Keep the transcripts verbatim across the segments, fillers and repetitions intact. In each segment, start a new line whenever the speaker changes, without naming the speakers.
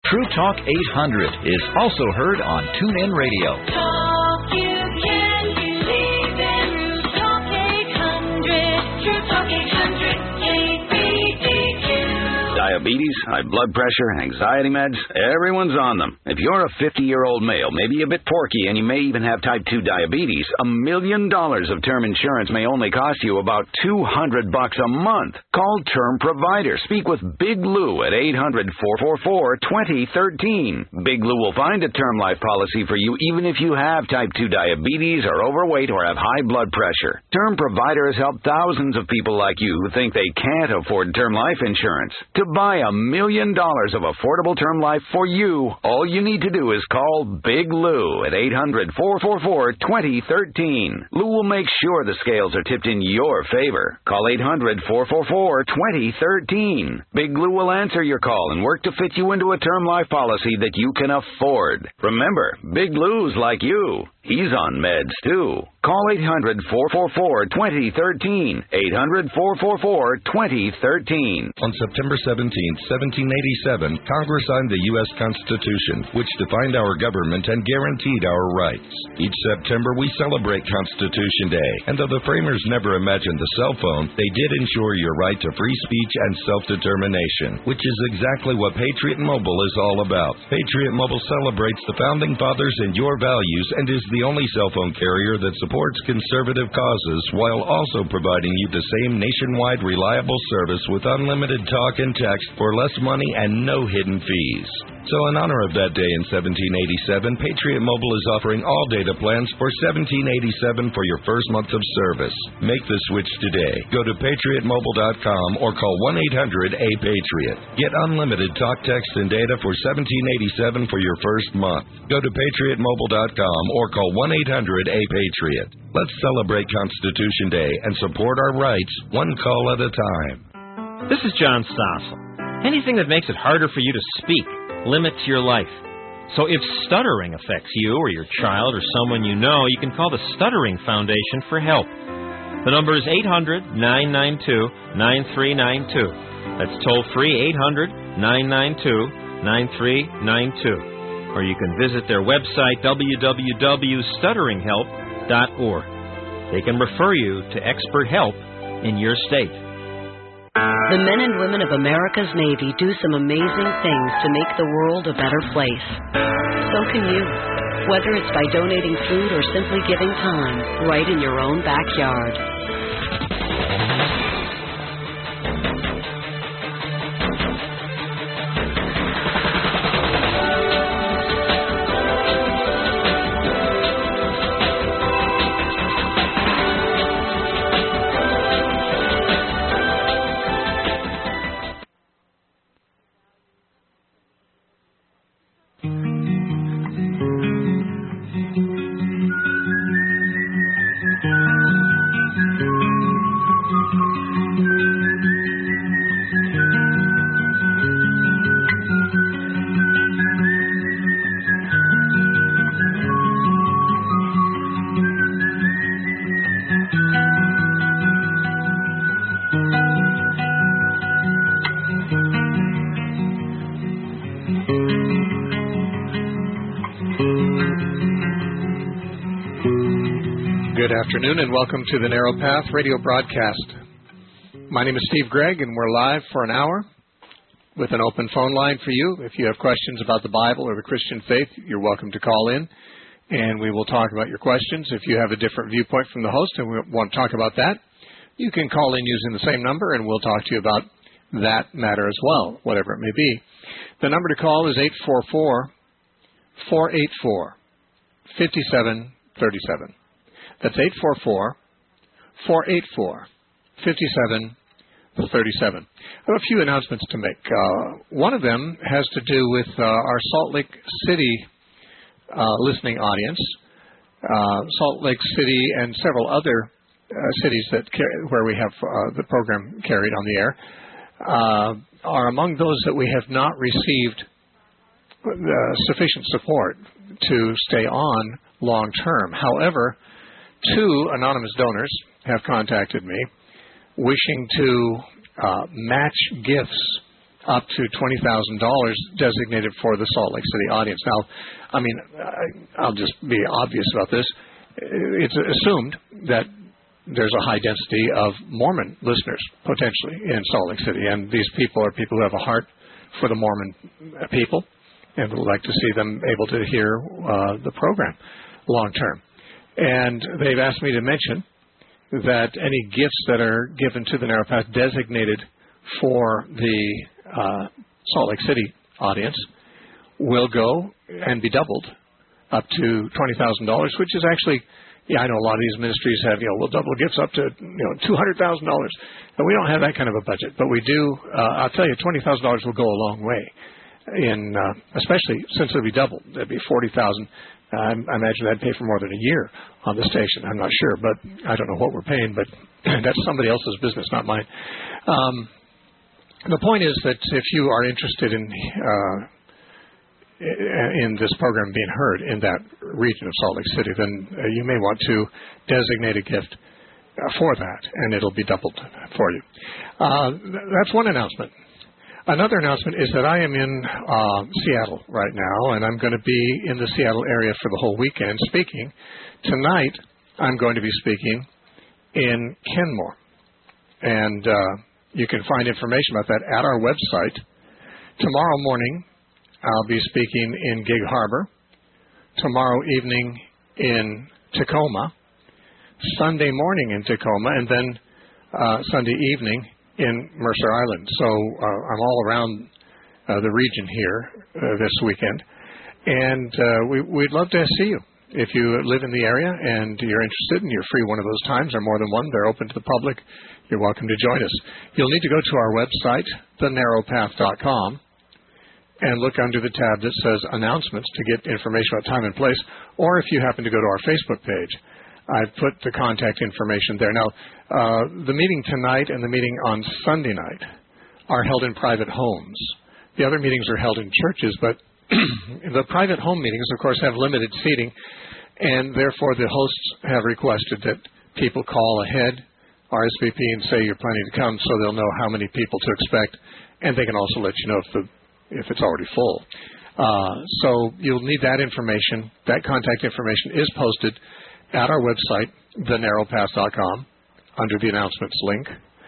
True Talk eight hundred is also heard on TuneIn Radio.
Talk you can believe in. True Talk eight hundred. True Talk eight hundred. K B D Q.
Diabetes, high blood pressure, anxiety meds, everyone's on them. If you're a fifty-year-old male, maybe a bit porky, and you may even have type two diabetes, a million dollars of term insurance may only cost you about two hundred bucks a month. Call Term Provider. Speak with Big Lou at eight hundred, four four four, two zero one three. Big Lou will find a term life policy for you even if you have type two diabetes, are overweight, or have high blood pressure. Term Provider has helped thousands of people like you who think they can't afford term life insurance. To buy a million dollars of affordable term life for you, all you need to do is call Big Lou at eight hundred, four four four, two zero one three. Lou will make sure the scales are tipped in your favor. Call eight hundred, four four four, two zero one three. Big Lou will answer your call and work to fit you into a term life policy that you can afford. Remember, Big Lou's like you. He's on meds, too. Call eight hundred, four four four, two zero one three. eight hundred, four four four, two zero one three.
On September seventeenth, seventeen eighty-seven, Congress signed the U S Constitution, which defined our government and guaranteed our rights. Each September, we celebrate Constitution Day, and though the framers never imagined the cell phone, they did ensure your right to free speech and self-determination, which is exactly what Patriot Mobile is all about. Patriot Mobile celebrates the Founding Fathers and your values and is the only cell phone carrier that supports conservative causes while also providing you the same nationwide reliable service with unlimited talk and text for less money and no hidden fees. So in honor of that day in seventeen eighty-seven, Patriot Mobile is offering all data plans for seventeen eighty-seven for your first month of service. Make the switch today. Go to patriot mobile dot com or call one eight hundred A Patriot. Get unlimited talk, text, and data for seventeen eighty-seven for your first month. Go to patriot mobile dot com or call one eight hundred A Patriot. Let's celebrate Constitution Day and support our rights one call at a time.
This is John Stossel. Anything that makes it harder for you to speak limits your life. So if stuttering affects you or your child or someone you know, you can call the Stuttering Foundation for help. The number is eight hundred, nine nine two, nine three nine two. That's toll-free eight hundred, nine nine two, nine three nine two. Or you can visit their website, w w w dot stuttering help dot org. They can refer you to expert help in your state.
The men and women of America's Navy do some amazing things to make the world a better place. So can you. Whether it's by donating food or simply giving time right in your own backyard.
Good afternoon and welcome to the Narrow Path radio broadcast. My name is Steve Gregg and we're live for an hour with an open phone line for you. If you have questions about the Bible or the Christian faith, you're welcome to call in and we will talk about your questions. If you have a different viewpoint from the host and we want to talk about that, you can call in using the same number and we'll talk to you about that matter as well, whatever it may be. The number to call is eight four four, four eight four, five seven three seven. That's eight four four, four eight four, five seven three seven. I have a few announcements to make. Uh, one of them has to do with uh, our Salt Lake City uh, listening audience. Uh, Salt Lake City and several other uh, cities that car- where we have uh, the program carried on the air uh, are among those that we have not received uh, sufficient support to stay on long term. However, two anonymous donors have contacted me wishing to uh, match gifts up to twenty thousand dollars designated for the Salt Lake City audience. Now, I mean, I, I'll just be obvious about this. It's assumed that there's a high density of Mormon listeners, potentially, in Salt Lake City. And these people are people who have a heart for the Mormon people and would like to see them able to hear uh, the program long term. And they've asked me to mention that any gifts that are given to the Narrow Path designated for the uh, Salt Lake City audience will go and be doubled up to twenty thousand dollars, which is actually, yeah, I know a lot of these ministries have, you know, we'll double gifts up to, you know, two hundred thousand dollars. And we don't have that kind of a budget. But we do, uh, I'll tell you, twenty thousand dollars will go a long way, in uh, especially since it'll be doubled. That'd be forty thousand dollars. Uh, I imagine that'd pay for more than a year on the station. I'm not sure, but I don't know what we're paying, but that's somebody else's business, not mine. Um, the point is that if you are interested in uh, in this program being heard in that region of Salt Lake City, then uh, you may want to designate a gift uh, for that, and it'll be doubled for you. Uh, that's one announcement. Another announcement is that I am in uh, Seattle right now, and I'm going to be in the Seattle area for the whole weekend speaking. Tonight, I'm going to be speaking in Kenmore, and uh, you can find information about that at our website. Tomorrow morning, I'll be speaking in Gig Harbor. Tomorrow evening in Tacoma. Sunday morning in Tacoma, and then uh, Sunday evening in Mercer Island. So uh, I'm all around uh, the region here uh, this weekend. And uh, we, we'd love to see you. If you live in the area and you're interested and you're free one of those times or more than one, they're open to the public, you're welcome to join us. You'll need to go to our website, the narrow path dot com, and look under the tab that says Announcements to get information about time and place, or if you happen to go to our Facebook page, I've put the contact information there. Now, uh, the meeting tonight and the meeting on Sunday night are held in private homes. The other meetings are held in churches, but the private home meetings, of course, have limited seating, and therefore the hosts have requested that people call ahead, R S V P, and say you're planning to come so they'll know how many people to expect, and they can also let you know if, the, if it's already full. Uh, so you'll need that information. That contact information is posted at our website, the narrow path dot com, under the announcements link.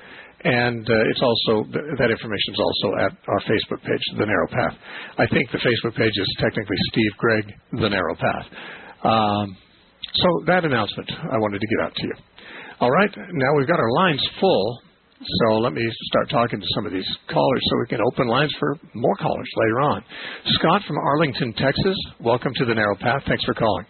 And uh, it's also, that information is also at our Facebook page, The Narrow Path. I think the Facebook page is technically Steve Gregg, The Narrow Path. Um, so that announcement I wanted to get out to you. All right, now we've got our lines full, so let me start talking to some of these callers so we can open lines for more callers later on. Scott from Arlington, Texas, welcome to The Narrow Path. Thanks for calling.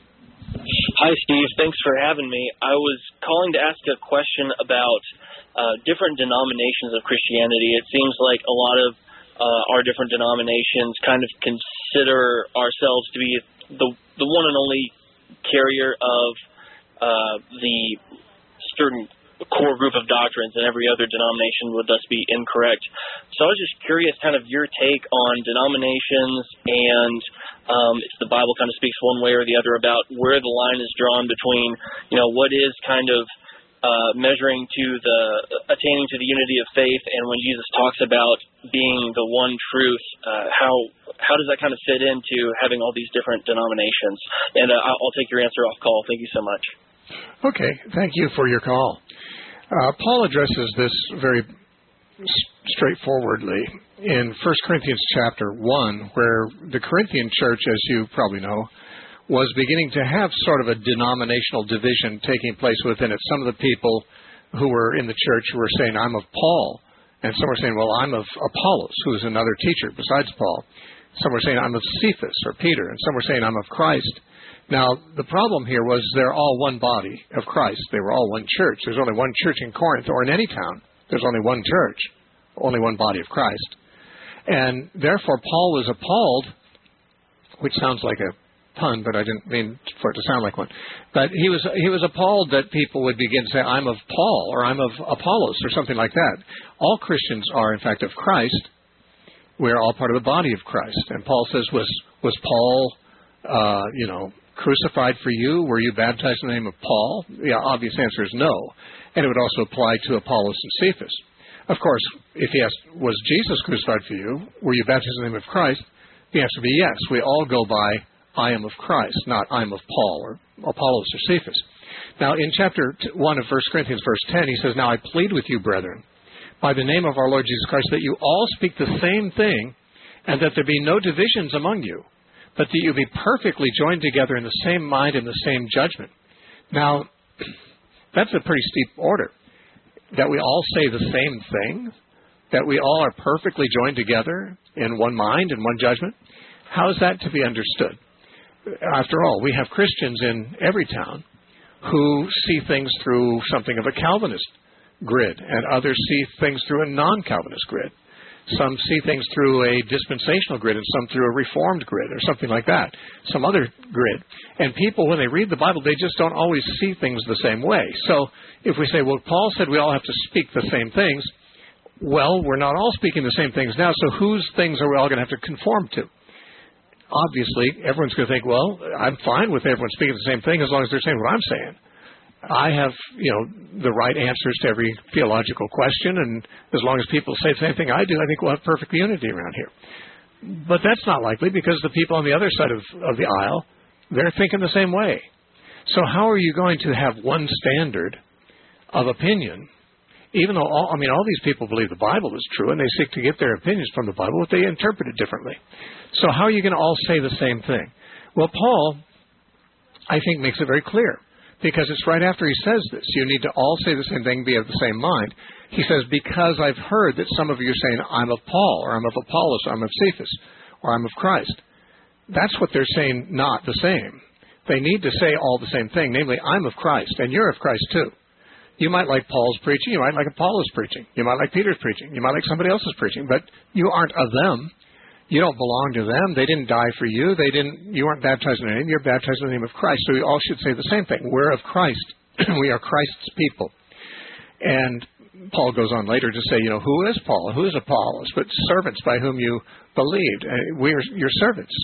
Hi, Steve. Thanks for having me. I was calling to ask a question about uh, different denominations of Christianity. It seems like a lot of uh, our different denominations kind of consider ourselves to be the the one and only carrier of uh, the certain core group of doctrines, and every other denomination would thus be incorrect. So I was just curious kind of your take on denominations and um, if the Bible kind of speaks one way or the other about where the line is drawn between, you know, what is kind of uh, measuring to the, attaining to the unity of faith, and when Jesus talks about being the one truth, uh, how how does that kind of fit into having all these different denominations? And uh, I'll take your answer off call. Thank you so much.
Okay, thank you for your call. Uh, Paul addresses this very s- straightforwardly in First Corinthians chapter one, where the Corinthian church, as you probably know, was beginning to have sort of a denominational division taking place within it. Some of the people who were in the church were saying, I'm of Paul, and some were saying, well, I'm of Apollos, who is another teacher besides Paul. Some were saying, I'm of Cephas or Peter, and some were saying, I'm of Christ. Now, the problem here was they're all one body of Christ. They were all one church. There's only one church in Corinth, or in any town. There's only one church, only one body of Christ. And therefore, Paul was appalled, which sounds like a pun, but I didn't mean for it to sound like one. But he was he was appalled that people would begin to say, I'm of Paul, or I'm of Apollos, or something like that. All Christians are, in fact, of Christ. We're all part of the body of Christ. And Paul says, was was Paul, uh, you know, crucified for you? Were you baptized in the name of Paul? The obvious answer is no. And it would also apply to Apollos and Cephas. Of course, if he asks, was Jesus crucified for you? Were you baptized in the name of Christ? The answer would be yes. We all go by I am of Christ, not I am of Paul or Apollos or Cephas. Now, in chapter one of First Corinthians, verse ten, he says, now I plead with you, brethren, by the name of our Lord Jesus Christ, that you all speak the same thing, and that there be no divisions among you, but that you be perfectly joined together in the same mind and the same judgment. Now, that's a pretty steep order, that we all say the same thing, that we all are perfectly joined together in one mind and one judgment. How is that to be understood? After all, we have Christians in every town who see things through something of a Calvinist grid, and others see things through a non-Calvinist grid. Some see things through a dispensational grid, and some through a reformed grid, or something like that, some other grid. And people, when they read the Bible, they just don't always see things the same way. So if we say, well, Paul said we all have to speak the same things, well, we're not all speaking the same things now, so whose things are we all going to have to conform to? Obviously, everyone's going to think, well, I'm fine with everyone speaking the same thing as long as they're saying what I'm saying. I have, you know, the right answers to every theological question, and as long as people say the same thing I do, I think we'll have perfect unity around here. But that's not likely, because the people on the other side of, of the aisle, they're thinking the same way. So how are you going to have one standard of opinion, even though, all, I mean, all these people believe the Bible is true, and they seek to get their opinions from the Bible, but they interpret it differently. So how are you going to all say the same thing? Well, Paul, I think, makes it very clear, because it's right after he says this. You need to all say the same thing, be of the same mind. He says, because I've heard that some of you are saying, I'm of Paul, or I'm of Apollos, or I'm of Cephas, or I'm of Christ. That's what they're saying, not the same. They need to say all the same thing, namely, I'm of Christ, and you're of Christ too. You might like Paul's preaching, you might like Apollos' preaching, you might like Peter's preaching, you might like somebody else's preaching, but you aren't of them. You don't belong to them. They didn't die for you. They didn't. You weren't baptized in their name. You're baptized in the name of Christ. So we all should say the same thing. We're of Christ. We are Christ's people. And Paul goes on later to say, you know, who is Paul? Who is Apollos? But servants by whom you believed. We are your servants.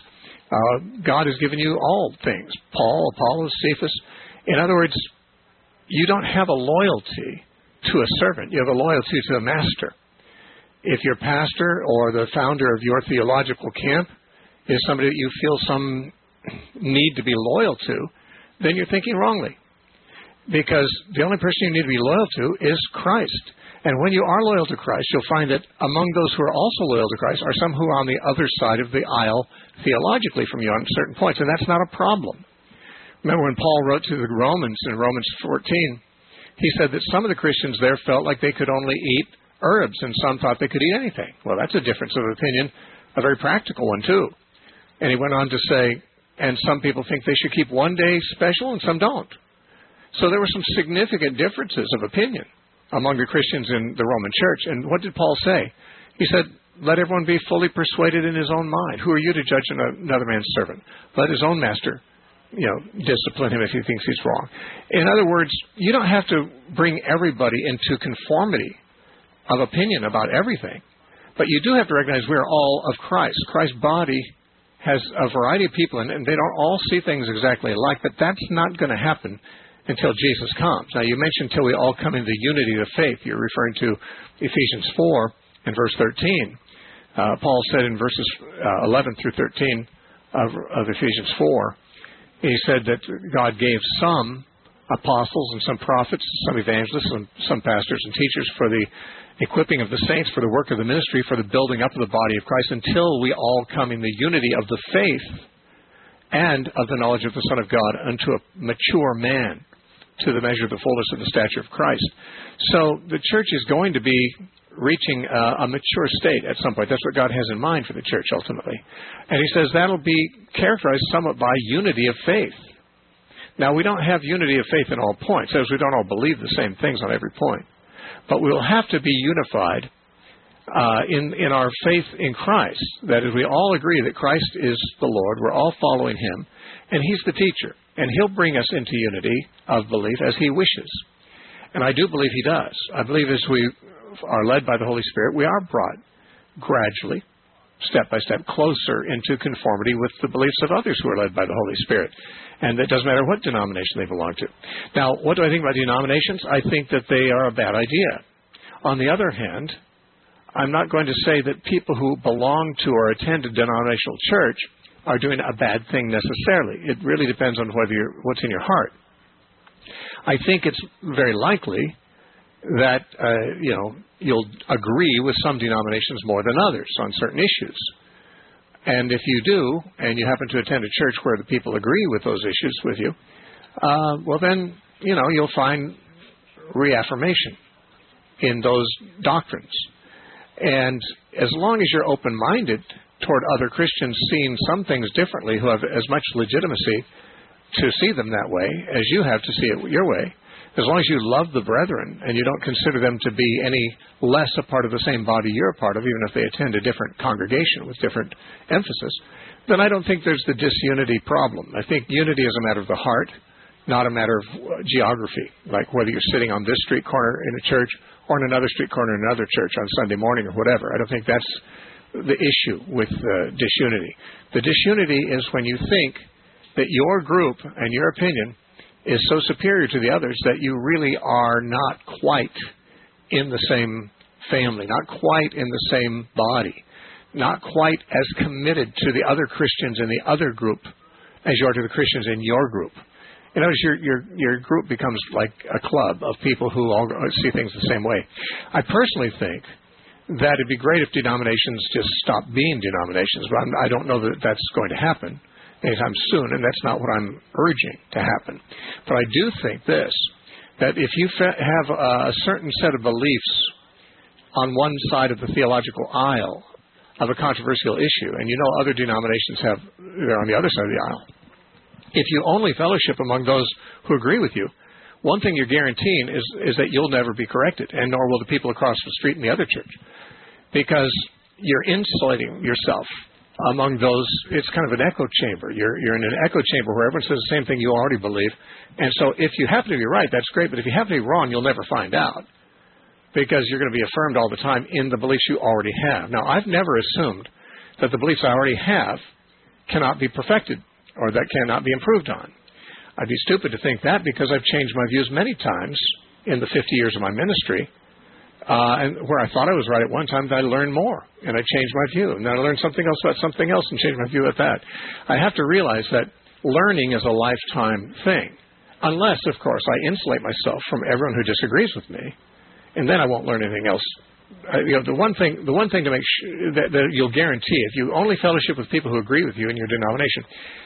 Uh, God has given you all things. Paul, Apollos, Cephas. In other words, you don't have a loyalty to a servant. You have a loyalty to a master. If your pastor or the founder of your theological camp is somebody that you feel some need to be loyal to, then you're thinking wrongly. Because the only person you need to be loyal to is Christ. And when you are loyal to Christ, you'll find that among those who are also loyal to Christ are some who are on the other side of the aisle theologically from you on certain points, and that's not a problem. Remember when Paul wrote to the Romans in Romans fourteen, he said that some of the Christians there felt like they could only eat herbs, and some thought they could eat anything. Well, that's a difference of opinion, a very practical one, too. And he went on to say, and some people think they should keep one day special, and some don't. So there were some significant differences of opinion among the Christians in the Roman church. And what did Paul say? He said, let everyone be fully persuaded in his own mind. Who are you to judge another man's servant? Let his own master, you know, discipline him if he thinks he's wrong. In other words, you don't have to bring everybody into conformity of opinion about everything. But you do have to recognize we're all of Christ. Christ's body has a variety of people, and they don't all see things exactly alike, but that's not going to happen until Jesus comes. Now, you mentioned until we all come into the unity of faith. You're referring to Ephesians four and verse thirteen. Uh, Paul said in verses uh, eleven through thirteen of, of Ephesians four, he said that God gave some apostles and some prophets, some evangelists, and some pastors and teachers for the equipping of the saints, for the work of the ministry, for the building up of the body of Christ, until we all come in the unity of the faith and of the knowledge of the Son of God unto a mature man, to the measure of the fullness of the stature of Christ. So the church is going to be reaching a, a mature state at some point. That's what God has in mind for the church ultimately. And he says that'll be characterized somewhat by unity of faith. Now, we don't have unity of faith in all points, as we don't all believe the same things on every point. But we'll have to be unified uh, in, in our faith in Christ. That is, we all agree that Christ is the Lord. We're all following him, and he's the teacher. And he'll bring us into unity of belief as he wishes. And I do believe he does. I believe as we are led by the Holy Spirit, we are brought gradually, step by step, closer into conformity with the beliefs of others who are led by the Holy Spirit. And it doesn't matter what denomination they belong to. Now, what do I think about denominations? I think that they are a bad idea. On the other hand, I'm not going to say that people who belong to or attend a denominational church are doing a bad thing necessarily. It really depends on whether you're, what's in your heart. I think it's very likely that uh, you know you'll agree with some denominations more than others on certain issues. And if you do, and you happen to attend a church where the people agree with those issues with you, uh, well then, you know, you'll find reaffirmation in those doctrines. And as long as you're open-minded toward other Christians seeing some things differently, who have as much legitimacy to see them that way as you have to see it your way, as long as you love the brethren and you don't consider them to be any less a part of the same body you're a part of, even if they attend a different congregation with different emphasis, then I don't think there's the disunity problem. I think unity is a matter of the heart, not a matter of geography, like whether you're sitting on this street corner in a church or in another street corner in another church on Sunday morning or whatever. I don't think that's the issue with uh, disunity. The disunity is when you think that your group and your opinion is so superior to the others that you really are not quite in the same family, not quite in the same body, not quite as committed to the other Christians in the other group as you are to the Christians in your group. In other words, your, your, your group becomes like a club of people who all see things the same way. I personally think that it'd be great if denominations just stopped being denominations, but I'm, I don't know that that's going to happen anytime soon, and that's not what I'm urging to happen. But I do think this, that if you fe- have a certain set of beliefs on one side of the theological aisle of a controversial issue, and you know other denominations have, they're on the other side of the aisle, if you only fellowship among those who agree with you, one thing you're guaranteeing is, is that you'll never be corrected, and nor will the people across the street in the other church, because you're insulating yourself among those. It's kind of an echo chamber. You're, you're in an echo chamber where everyone says the same thing you already believe. And so if you happen to be right, that's great. But if you happen to be wrong, you'll never find out, because you're going to be affirmed all the time in the beliefs you already have. Now, I've never assumed that the beliefs I already have cannot be perfected or that cannot be improved on. I'd be stupid to think that, because I've changed my views many times in the fifty years of my ministry. Uh, and where I thought I was right at one time, I learned more, and I changed my view. And then I learned something else about something else and changed my view at that. I have to realize that learning is a lifetime thing, unless, of course, I insulate myself from everyone who disagrees with me, and then I won't learn anything else. Uh, you know, the one thing, the one thing to make sure that, that you'll guarantee, if you only fellowship with people who agree with you in your denomination,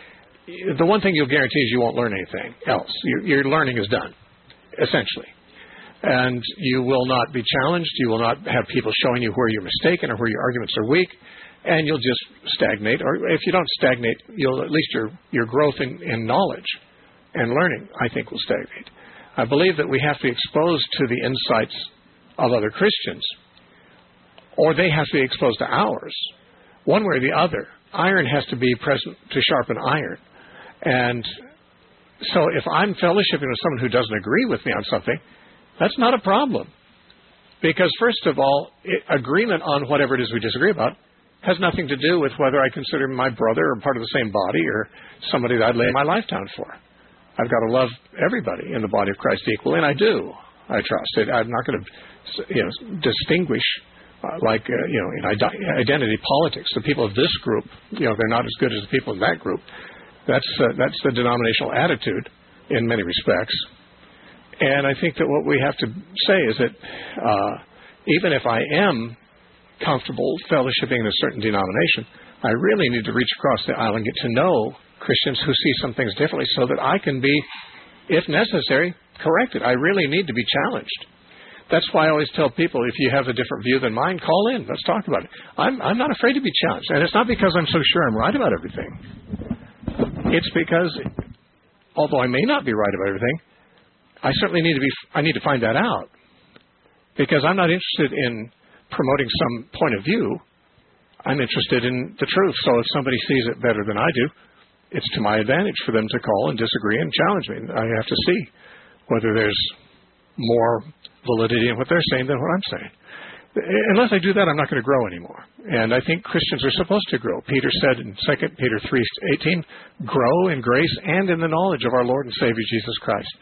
the one thing you'll guarantee is you won't learn anything else. Your, your learning is done, essentially. And you will not be challenged. You will not have people showing you where you're mistaken or where your arguments are weak. And you'll just stagnate. Or if you don't stagnate, you'll at least your, your growth in, in knowledge and learning, I think, will stagnate. I believe that we have to be exposed to the insights of other Christians, or they have to be exposed to ours, one way or the other. Iron has to be present to sharpen iron. And so if I'm fellowshipping with someone who doesn't agree with me on something, that's not a problem. Because, first of all, it, agreement on whatever it is we disagree about has nothing to do with whether I consider my brother or part of the same body or somebody that I'd lay my life down for. I've got to love everybody in the body of Christ equally, and I do, I trust. It, I'm not going to you know, distinguish, uh, like, uh, you know, in ide- identity politics. The people of this group, you know, they're not as good as the people in that group. That's, uh, that's the denominational attitude in many respects. And I think that what we have to say is that uh, even if I am comfortable fellowshipping in a certain denomination, I really need to reach across the aisle and get to know Christians who see some things differently so that I can be, if necessary, corrected. I really need to be challenged. That's why I always tell people, if you have a different view than mine, call in. Let's talk about it. I'm, I'm not afraid to be challenged. And it's not because I'm so sure I'm right about everything. It's because, although I may not be right about everything, I certainly need to be, I need to find that out, because I'm not interested in promoting some point of view. I'm interested in the truth. So if somebody sees it better than I do, it's to my advantage for them to call and disagree and challenge me. I have to see whether there's more validity in what they're saying than what I'm saying. Unless I do that, I'm not going to grow anymore. And I think Christians are supposed to grow. Peter said in Second Peter three eighteen, grow in grace and in the knowledge of our Lord and Savior Jesus Christ.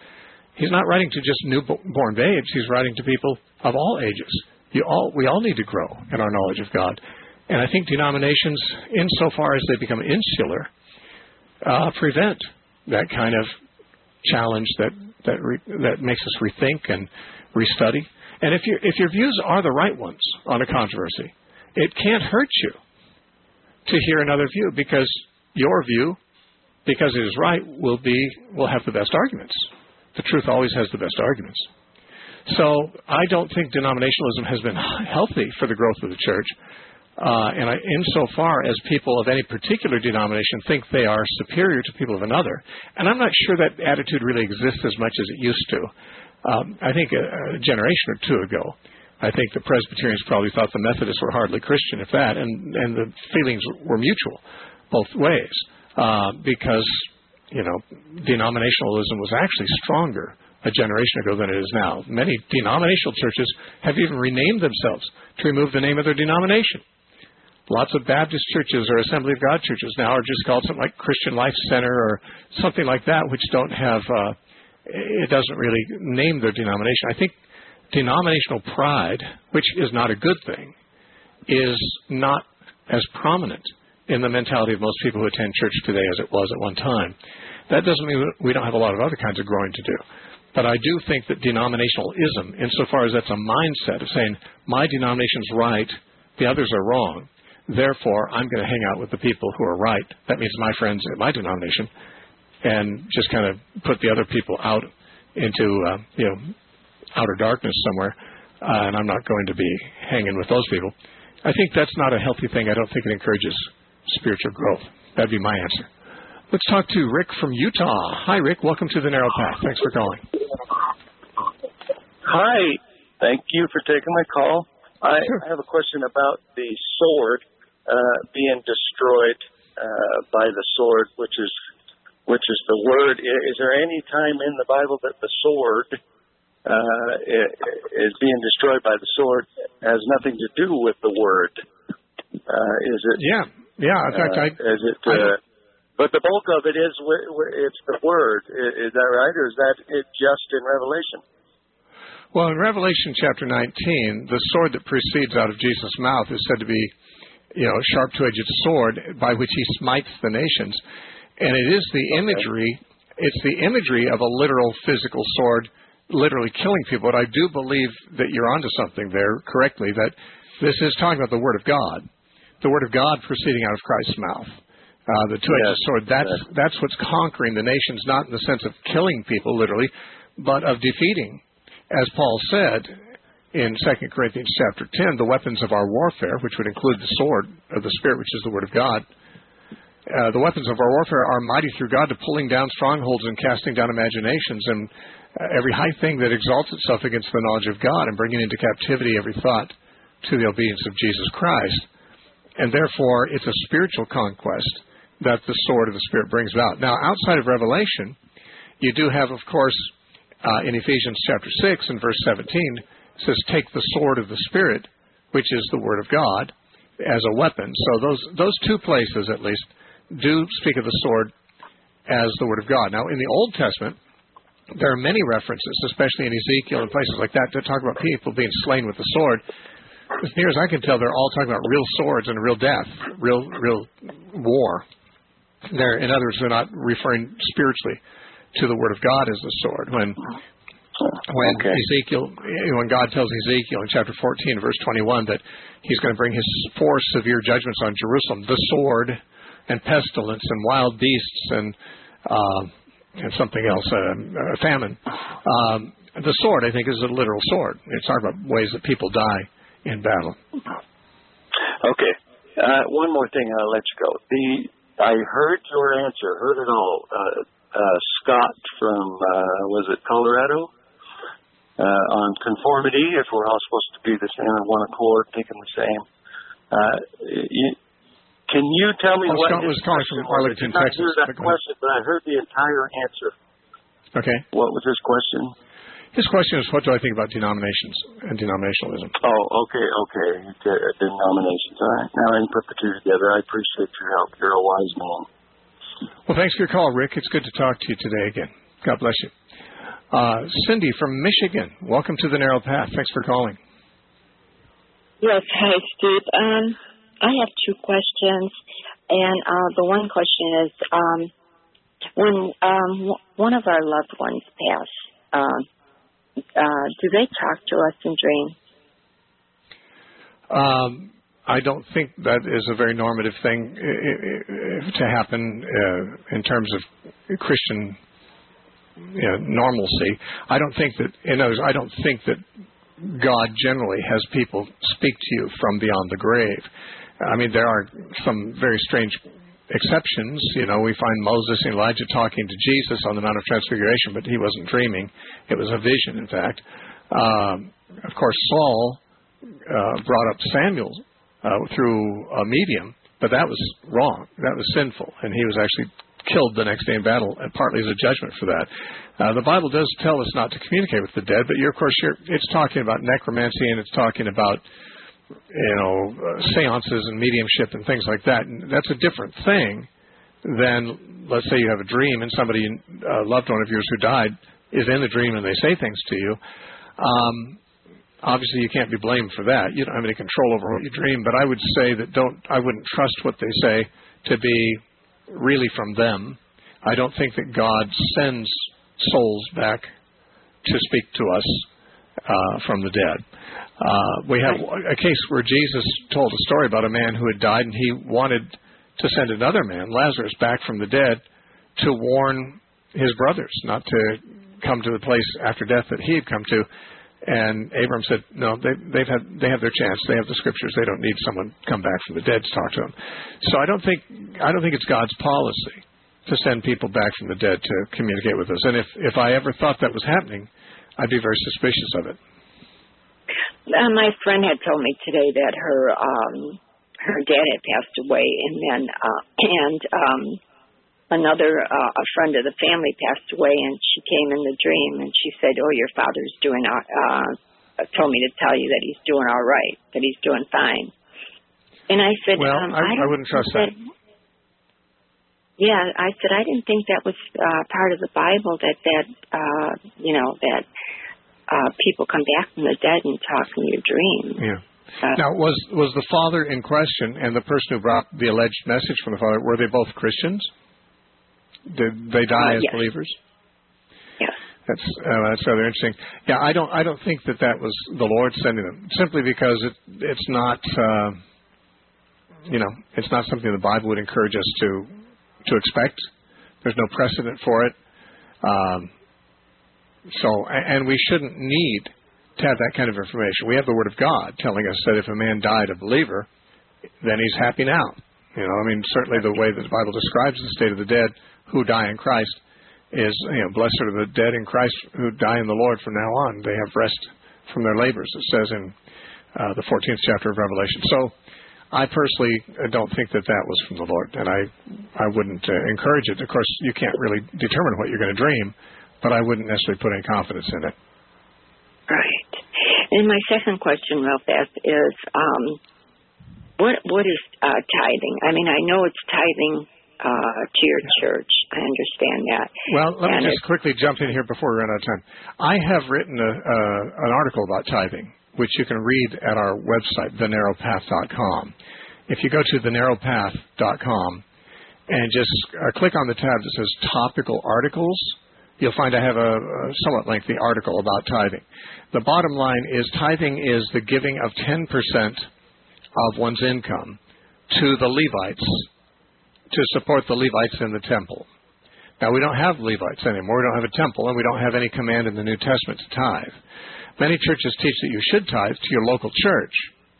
He's not writing to just newborn babes. He's writing to people of all ages. You all, we all need to grow in our knowledge of God. And I think denominations, insofar as they become insular, uh, prevent that kind of challenge that that re, that makes us rethink and restudy. And if your if your views are the right ones on a controversy, it can't hurt you to hear another view, because your view, because it is right, will be will have the best arguments. The truth always has the best arguments. So I don't think denominationalism has been healthy for the growth of the church. Uh, and I, insofar as people of any particular denomination think they are superior to people of another, and I'm not sure that attitude really exists as much as it used to. Um, I think a, a generation or two ago, I think the Presbyterians probably thought the Methodists were hardly Christian, if that, and, and the feelings were mutual both ways, uh, because, you know, denominationalism was actually stronger a generation ago than it is now. Many denominational churches have even renamed themselves to remove the name of their denomination. Lots of Baptist churches or Assembly of God churches now are just called something like Christian Life Center or something like that, which don't have, uh, it doesn't really name their denomination. I think denominational pride, which is not a good thing, is not as prominent in the mentality of most people who attend church today as it was at one time. That doesn't mean we don't have a lot of other kinds of growing to do. But I do think that denominationalism, insofar as that's a mindset of saying, my denomination's right, the others are wrong, therefore I'm going to hang out with the people who are right. That means my friends at my denomination, and just kind of put the other people out into, uh, you know, outer darkness somewhere, uh, and I'm not going to be hanging with those people. I think that's not a healthy thing. I don't think it encourages spiritual growth. That'd be my answer. Let's talk to Rick from Utah. Hi, Rick. Welcome to the Narrow Path. Thanks for calling.
Hi. Thank you for taking my call. I
Sure.
have a question about the sword uh, being destroyed uh, by the sword, which is which is the word. Is there any time in the Bible that the sword uh, is being destroyed by the sword has nothing to do with the word? Uh, is it?
Yeah. Yeah. In fact,
uh,
I.
Is it? Uh, but the bulk of it is it's the word. Is that right, or is that it just in Revelation?
Well, in Revelation chapter nineteen, the sword that proceeds out of Jesus' mouth is said to be, you know, a sharp two-edged sword by which he smites the nations. And it is the imagery, it's the imagery of a literal physical sword literally killing people. But I do believe that you're onto something there correctly, that this is talking about the Word of God, the Word of God proceeding out of Christ's mouth. Uh, the two-edged
yes.
sword, that's, yes. that's what's conquering the nations, not in the sense of killing people literally, but of defeating. As Paul said in Second Corinthians chapter ten, the weapons of our warfare, which would include the sword of the Spirit, which is the Word of God, uh, the weapons of our warfare are mighty through God to pulling down strongholds and casting down imaginations and uh, every high thing that exalts itself against the knowledge of God, and bringing into captivity every thought to the obedience of Jesus Christ. And therefore, it's a spiritual conquest that the sword of the Spirit brings about. Now, outside of Revelation, you do have, of course, uh, in Ephesians chapter six and verse seventeen, it says, take the sword of the Spirit, which is the Word of God, as a weapon. So those those two places, at least, do speak of the sword as the Word of God. Now, in the Old Testament, there are many references, especially in Ezekiel and places like that, that talk about people being slain with the sword. As near as I can tell, they're all talking about real swords and real death, real real war. They're, in other words, they're not referring spiritually to the Word of God as the sword. When when okay. Ezekiel, when God tells Ezekiel in chapter fourteen, verse twenty-one, that He's going to bring His four severe judgments on Jerusalem: the sword, and pestilence, and wild beasts, and uh, and something else, uh, famine. Um, the sword, I think, is a literal sword. It's talking about ways that people die in battle.
Okay. Uh, one more thing, I'll let you go. The I heard your answer, heard it all. Uh, uh, Scott from, uh, was it Colorado? Uh, on conformity, if we're all supposed to be the same in one accord, thinking the same. Uh, you, can you tell me
well,
what
Scott was calling from Arlington,
I did not
Texas.
hear that question, but I heard the entire answer.
Okay.
What was his question?
His question is, what do I think about denominations and denominationalism?
Oh, okay, okay. Denominations. All right. Now I can put the two together. I appreciate your help. You're a wise man.
Well, thanks for your call, Rick. It's good to talk to you today again. God bless you. Uh, Cindy from Michigan, welcome to the Narrow Path. Thanks for calling.
Yes, hi, Steve. Um, I have two questions, and uh, the one question is, um, when um, w- one of our loved ones pass, uh, uh, do they talk to us in dreams?
Um, I don't think that is a very normative thing uh, uh, to happen uh, in terms of Christian you know, normalcy. I don't think that, in other words, I don't think that God generally has people speak to you from beyond the grave. I mean, there are some very strange exceptions. You know, we find Moses and Elijah talking to Jesus on the Mount of Transfiguration, but he wasn't dreaming. It was a vision, in fact. Um, of course, Saul uh, brought up Samuel uh, through a medium, but that was wrong. That was sinful, and he was actually killed the next day in battle, and partly as a judgment for that. Uh, the Bible does tell us not to communicate with the dead, but you're, of course, you're, it's talking about necromancy, and it's talking about, you know, uh, seances and mediumship and things like that. And that's a different thing than, let's say you have a dream and somebody, a loved one of yours who died, is in the dream and they say things to you. Um, obviously, you can't be blamed for that. You don't have any control over what you dream, but I would say that don't, I wouldn't trust what they say to be really from them. I don't think that God sends souls back to speak to us uh, from the dead. Uh, we have a case where Jesus told a story about a man who had died, and he wanted to send another man, Lazarus, back from the dead to warn his brothers not to come to the place after death that he had come to. And Abram said, no, they, they've had, they have their chance. They have the scriptures. They don't need someone to come back from the dead to talk to them. So I don't think, I don't think it's God's policy to send people back from the dead to communicate with us. And if, if I ever thought that was happening, I'd be very suspicious of it.
Uh, my friend had told me today that her um, her dad had passed away, and then uh, and um, another uh, a friend of the family passed away, and she came in the dream, and she said, "Oh, your father's doing. Uh, told me to tell you that he's doing all right, that he's doing fine." And I said,
"Well,
um,
I,
I,
I wouldn't trust that."
Yeah, I said I didn't think that was uh, part of the Bible. That that uh, you know that. Uh, people come back from the dead and talk in your dream.
Yeah.
Uh,
now, was was the father in question and the person who brought the alleged message from the father, were they both Christians? Did they die
uh,
as
yes.
believers?
Yes.
That's uh, that's rather interesting. Yeah, I don't I don't think that that was the Lord sending them, simply because it it's not uh, you know it's not something the Bible would encourage us to to expect. There's no precedent for it. Um, So, and we shouldn't need to have that kind of information. We have the Word of God telling us that if a man died a believer, then he's happy now. You know, I mean, certainly the way that the Bible describes the state of the dead who die in Christ is, you know, blessed are the dead in Christ who die in the Lord from now on. They have rest from their labors, it says in uh, the fourteenth chapter of Revelation. So, I personally don't think that that was from the Lord, and I, I wouldn't uh, encourage it. Of course, you can't really determine what you're going to dream, but I wouldn't necessarily put any confidence in it.
Right. And my second question, real fast, is um, what what is uh, tithing? I mean, I know it's tithing uh, to your church. I understand that.
Well, let
and
me just quickly jump in here before we run out of time. I have written a, uh, an article about tithing, which you can read at our website, the narrow path dot com. If you go to the narrow path dot com and just uh, click on the tab that says Topical Articles, you'll find I have a, a somewhat lengthy article about tithing. The bottom line is tithing is the giving of ten percent of one's income to the Levites to support the Levites in the temple. Now, we don't have Levites anymore. We don't have a temple, and we don't have any command in the New Testament to tithe. Many churches teach that you should tithe to your local church,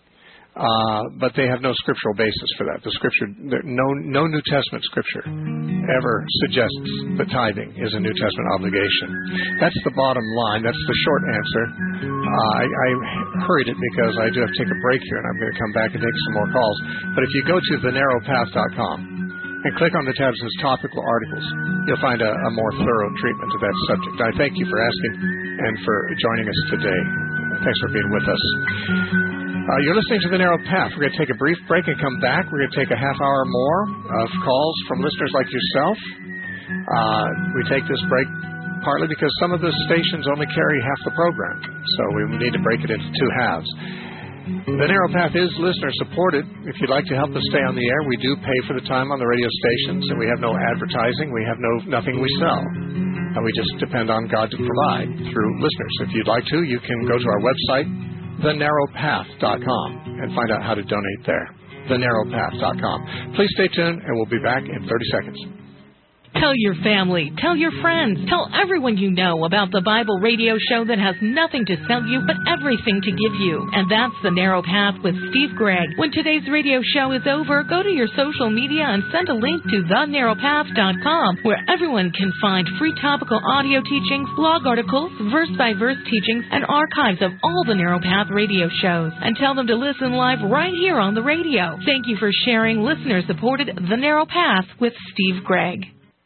uh, but they have no scriptural basis for that. The scripture, there, no, no New Testament scripture ever suggests that tithing is a New Testament obligation. That's the bottom line. That's the short answer. Uh, I, I hurried it because I do have to take a break here, and I'm going to come back and take some more calls. But if you go to the narrow path dot com and click on the tab that says Topical Articles, you'll find a, a more thorough treatment of that subject. I thank you for asking and for joining us today. Thanks for being with us. Uh, you're listening to The Narrow Path. We're going to take a brief break and come back. We're going to take a half hour more of calls from listeners like yourself. Uh, we take this break partly because some of the stations only carry half the program, so we need to break it into two halves. The Narrow Path is listener-supported. If you'd like to help us stay on the air, we do pay for the time on the radio stations, and we have no advertising. We have no nothing we sell. And we just depend on God to provide through listeners. If you'd like to, you can go to our website, the narrow path dot com, and find out how to donate there. the narrow path dot com. Please stay tuned, and we'll be back in thirty seconds.
Tell your family, tell your friends, tell everyone you know about the Bible radio show that has nothing to sell you but everything to give you. And that's The Narrow Path with Steve Gregg. When today's radio show is over, go to your social media and send a link to the narrow path dot com, where everyone can find free topical audio teachings, blog articles, verse-by-verse teachings, and archives of all the Narrow Path radio shows. And tell them to listen live right here on the radio. Thank you for sharing listener-supported The Narrow Path with Steve Gregg.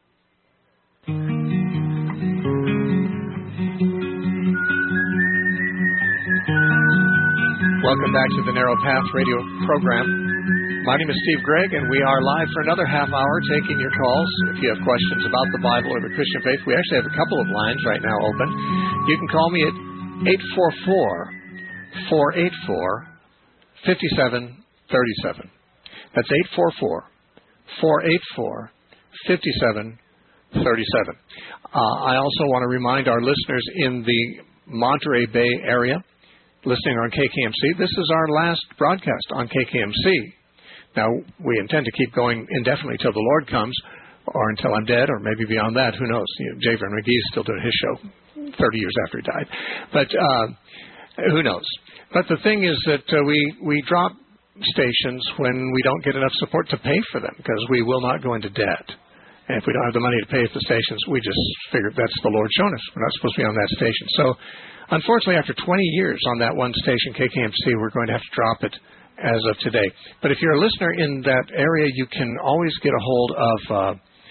Welcome back to the Narrow Path radio program. My name is Steve Gregg, and we are live for another half hour taking your calls. If you have questions about the Bible or the Christian faith, we actually have a couple of lines right now open. You can call me at eight four four, four eight four, five seven three seven. That's eight four four, four eight four, five seven three seven. Uh, I also want to remind our listeners in the Monterey Bay area, listening on K K M C, this is our last broadcast on K K M C. Now, we intend to keep going indefinitely till the Lord comes, or until I'm dead, or maybe beyond that. Who knows? You know, J. Vernon McGee's still doing his show thirty years after he died. But uh, who knows? But the thing is that uh, we, we drop stations when we don't get enough support to pay for them, because we will not go into debt. And if we don't have the money to pay for the stations, we just figured that's the Lord showing us. We're not supposed to be on that station. So, unfortunately, after twenty years on that one station, K K M C, we're going to have to drop it as of today. But if you're a listener in that area, you can always get a hold of uh,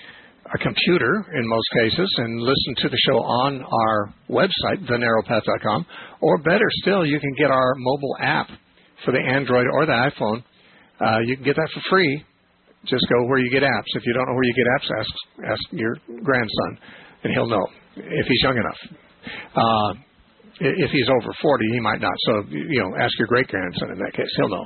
a computer, in most cases, and listen to the show on our website, the narrow path dot com. Or better still, you can get our mobile app for the Android or the iPhone. Uh, you can get that for free. Just go where you get apps. If you don't know where you get apps, ask, ask your grandson, and he'll know, if he's young enough. Uh, if he's over forty, he might not. So, you know, ask your great-grandson in that case. He'll know.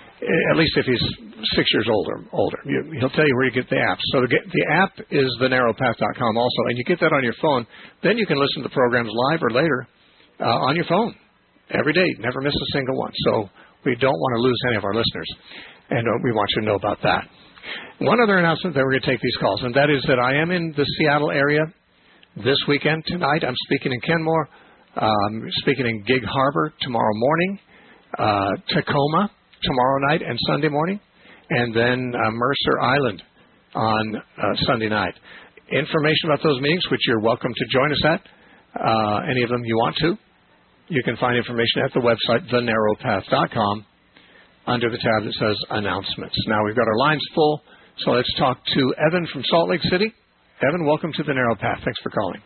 At least if he's six years old or older. You, he'll tell you where you get the apps. So the, the app is the narrow path dot com also, and you get that on your phone. Then you can listen to the programs live or later uh, on your phone every day. Never miss a single one. So we don't want to lose any of our listeners, and uh, we want you to know about that. One other announcement that we're going to take these calls, and that is that I am in the Seattle area this weekend. Tonight I'm speaking in Kenmore, um, speaking in Gig Harbor tomorrow morning, uh, Tacoma tomorrow night and Sunday morning, and then uh, Mercer Island on uh, Sunday night. Information about those meetings, which you're welcome to join us at, uh, any of them you want to, you can find information at the website, the narrow path dot com. Under the tab that says Announcements. Now, we've got our lines full, so let's talk to Evan from Salt Lake City. Evan, welcome to the Narrow Path. Thanks for calling.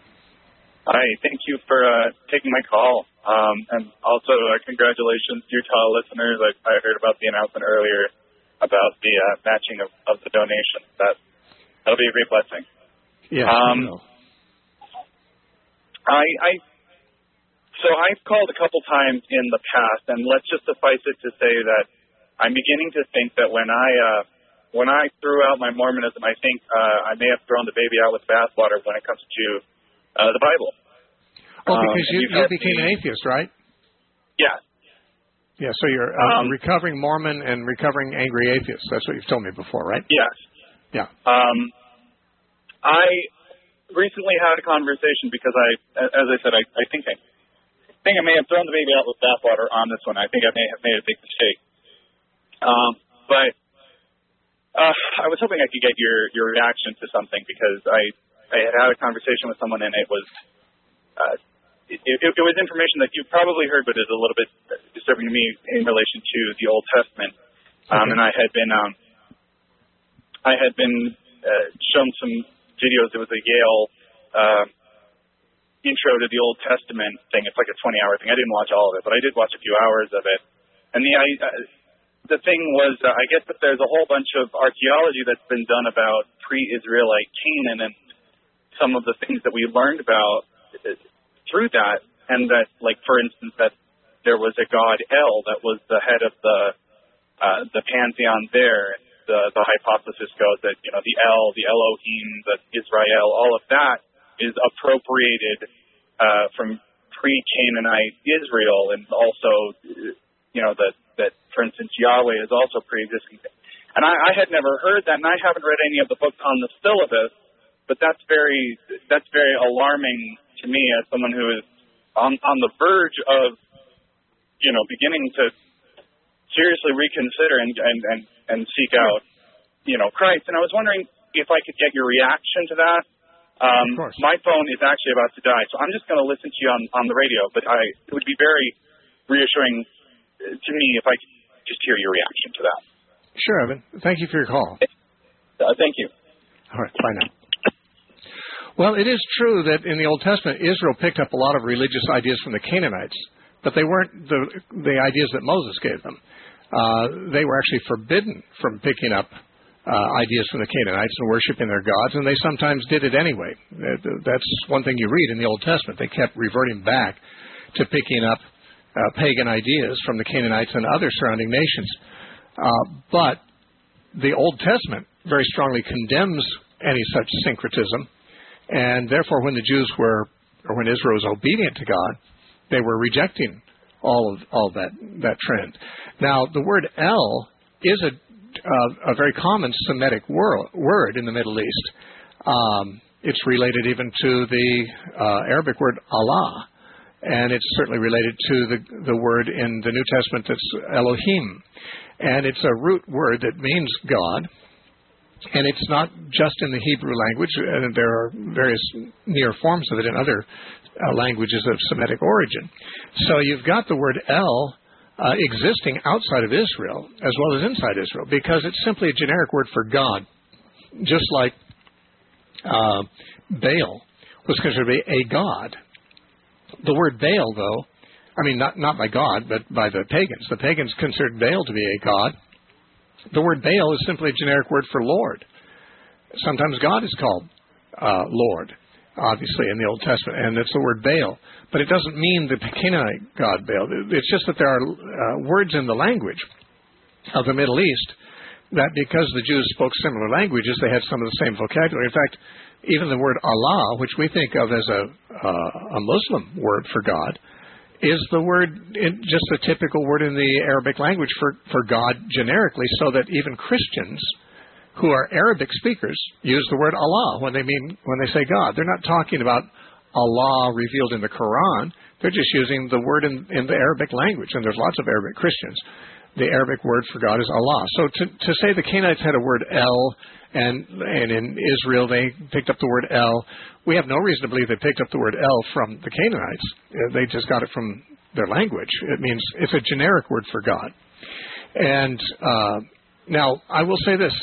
Hi, thank you for uh, taking my call. Um, and also, uh, congratulations, Utah listeners. I, I heard about the announcement earlier about the uh, matching of, of the donation. That, that'll be a great blessing.
Yeah,
um, I, I, so I've called a couple times in the past, and let's just suffice it to say that I'm beginning to think that when I uh, when I threw out my Mormonism, I think uh, I may have thrown the baby out with the bathwater when it comes to uh, the Bible.
Oh, because
um,
you, you became an atheist, right?
Yeah.
Yeah, so you're a,
um,
a recovering Mormon and recovering angry atheist. That's what you've told me before, right?
Yes.
Yeah.
Um, I recently had a conversation because I, as I said, I, I think I, I think I may have thrown the baby out with bathwater on this one. I think I may have made a big mistake. Um, but uh, I was hoping I could get your, your reaction to something because I, I had had a conversation with someone and it was uh, it, it, it was information that you probably heard, but is a little bit disturbing to me in relation to the Old Testament. Um,
okay.
And I had been um, I had been uh, shown some videos. It was a Yale uh, intro to the Old Testament thing. It's like a twenty-hour thing. I didn't watch all of it, but I did watch a few hours of it. And the I. Uh, The thing was, uh, I guess that there's a whole bunch of archaeology that's been done about pre-Israelite Canaan, and some of the things that we learned about through that, and that, like, for instance, that there was a god El that was the head of the uh, the pantheon there. The, the hypothesis goes that, you know, the El, the Elohim, the Israel, all of that is appropriated uh, from pre-Canaanite Israel, and also, you know, that, that, for instance, Yahweh is also pre-existing. And I, I had never heard that, and I haven't read any of the books on the syllabus, but that's very that's very alarming to me as someone who is on, on the verge of, you know, beginning to seriously reconsider and, and, and, and seek out, you know, Christ. And I was wondering if I could get your reaction to that. Um, my phone is actually about to die, so I'm just going to listen to you on, on the radio, but I, it would be very reassuring to me if I could just hear your reaction to that.
Sure, Evan. Thank you for your call.
Uh, thank you.
All right, bye now. Well, it is true that in the Old Testament, Israel picked up a lot of religious ideas from the Canaanites, but they weren't the, the ideas that Moses gave them. Uh, they were actually forbidden from picking up uh, ideas from the Canaanites and worshiping their gods, and they sometimes did it anyway. That's one thing you read in the Old Testament. They kept reverting back to picking up uh, pagan ideas from the Canaanites and other surrounding nations. Uh, but the Old Testament very strongly condemns any such syncretism, and therefore when the Jews were, or when Israel was obedient to God, they were rejecting all of all of that that trend. Now, the word El is a uh, a very common Semitic wor- word in the Middle East. Um, it's related even to the uh, Arabic word Allah, and it's certainly related to the the word in the New Testament that's Elohim, and it's a root word that means God. And it's not just in the Hebrew language, and there are various near forms of it in other uh, languages of Semitic origin. So you've got the word El uh, existing outside of Israel as well as inside Israel, because it's simply a generic word for God, just like uh, Baal was considered to be a god. The word Baal, though, I mean, not, not by God, but by the pagans. The pagans considered Baal to be a god. The word Baal is simply a generic word for Lord. Sometimes God is called uh, Lord, obviously, in the Old Testament, and it's the word Baal. But it doesn't mean the Canaanite god Baal. It's just that there are uh, words in the language of the Middle East that because the Jews spoke similar languages, they had some of the same vocabulary. In fact, even the word Allah, which we think of as a, uh, a Muslim word for God, is the word, just a typical word in the Arabic language for, for God generically, so that even Christians who are Arabic speakers use the word Allah when they mean when they say God. They're not talking about Allah revealed in the Quran. They're just using the word in, in the Arabic language, and there's lots of Arabic Christians. The Arabic word for God is Allah. So to, to say the Canaanites had a word El, and, and in Israel they picked up the word El, we have no reason to believe they picked up the word El from the Canaanites. They just got it from their language. It means it's a generic word for God. And uh, now, I will say this.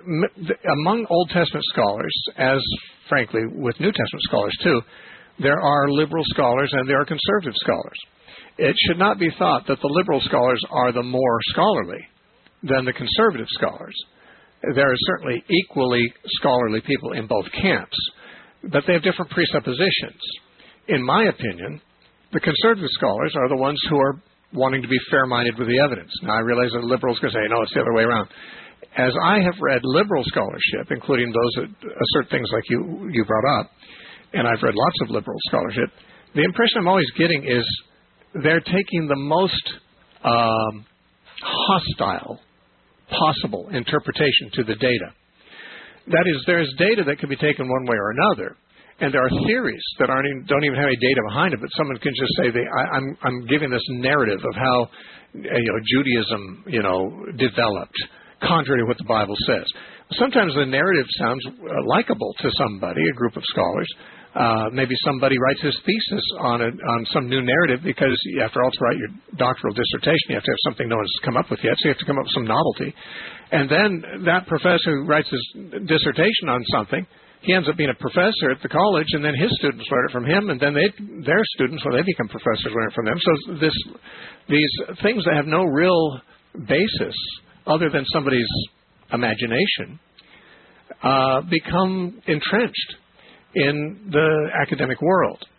Among Old Testament scholars, as frankly with New Testament scholars too, there are liberal scholars and there are conservative scholars. It should not be thought that the liberal scholars are the more scholarly than the conservative scholars. There are certainly equally scholarly people in both camps, but they have different presuppositions. In my opinion, the conservative scholars are the ones who are wanting to be fair-minded with the evidence. Now, I realize that liberals can say, no, it's the other way around. As I have read liberal scholarship, including those that assert things like you, you brought up, and I've read lots of liberal scholarship, the impression I'm always getting is they're taking the most um, hostile possible interpretation to the data. That is, there's data that can be taken one way or another, and there are theories that aren't even, don't even have any data behind it, but someone can just say, they, I, I'm, I'm giving this narrative of how you know, Judaism you know, developed, contrary to what the Bible says. Sometimes the narrative sounds uh, likable to somebody, a group of scholars. Uh, maybe somebody writes his thesis on a, on some new narrative because, after all, to write your doctoral dissertation, you have to have something no one's come up with yet, so you have to come up with some novelty. And then that professor who writes his dissertation on something, he ends up being a professor at the college, and then his students learn it from him, and then they, their students, when they become professors, learn it from them. So this, these things that have no real basis other than somebody's imagination uh, become entrenched in the academic world.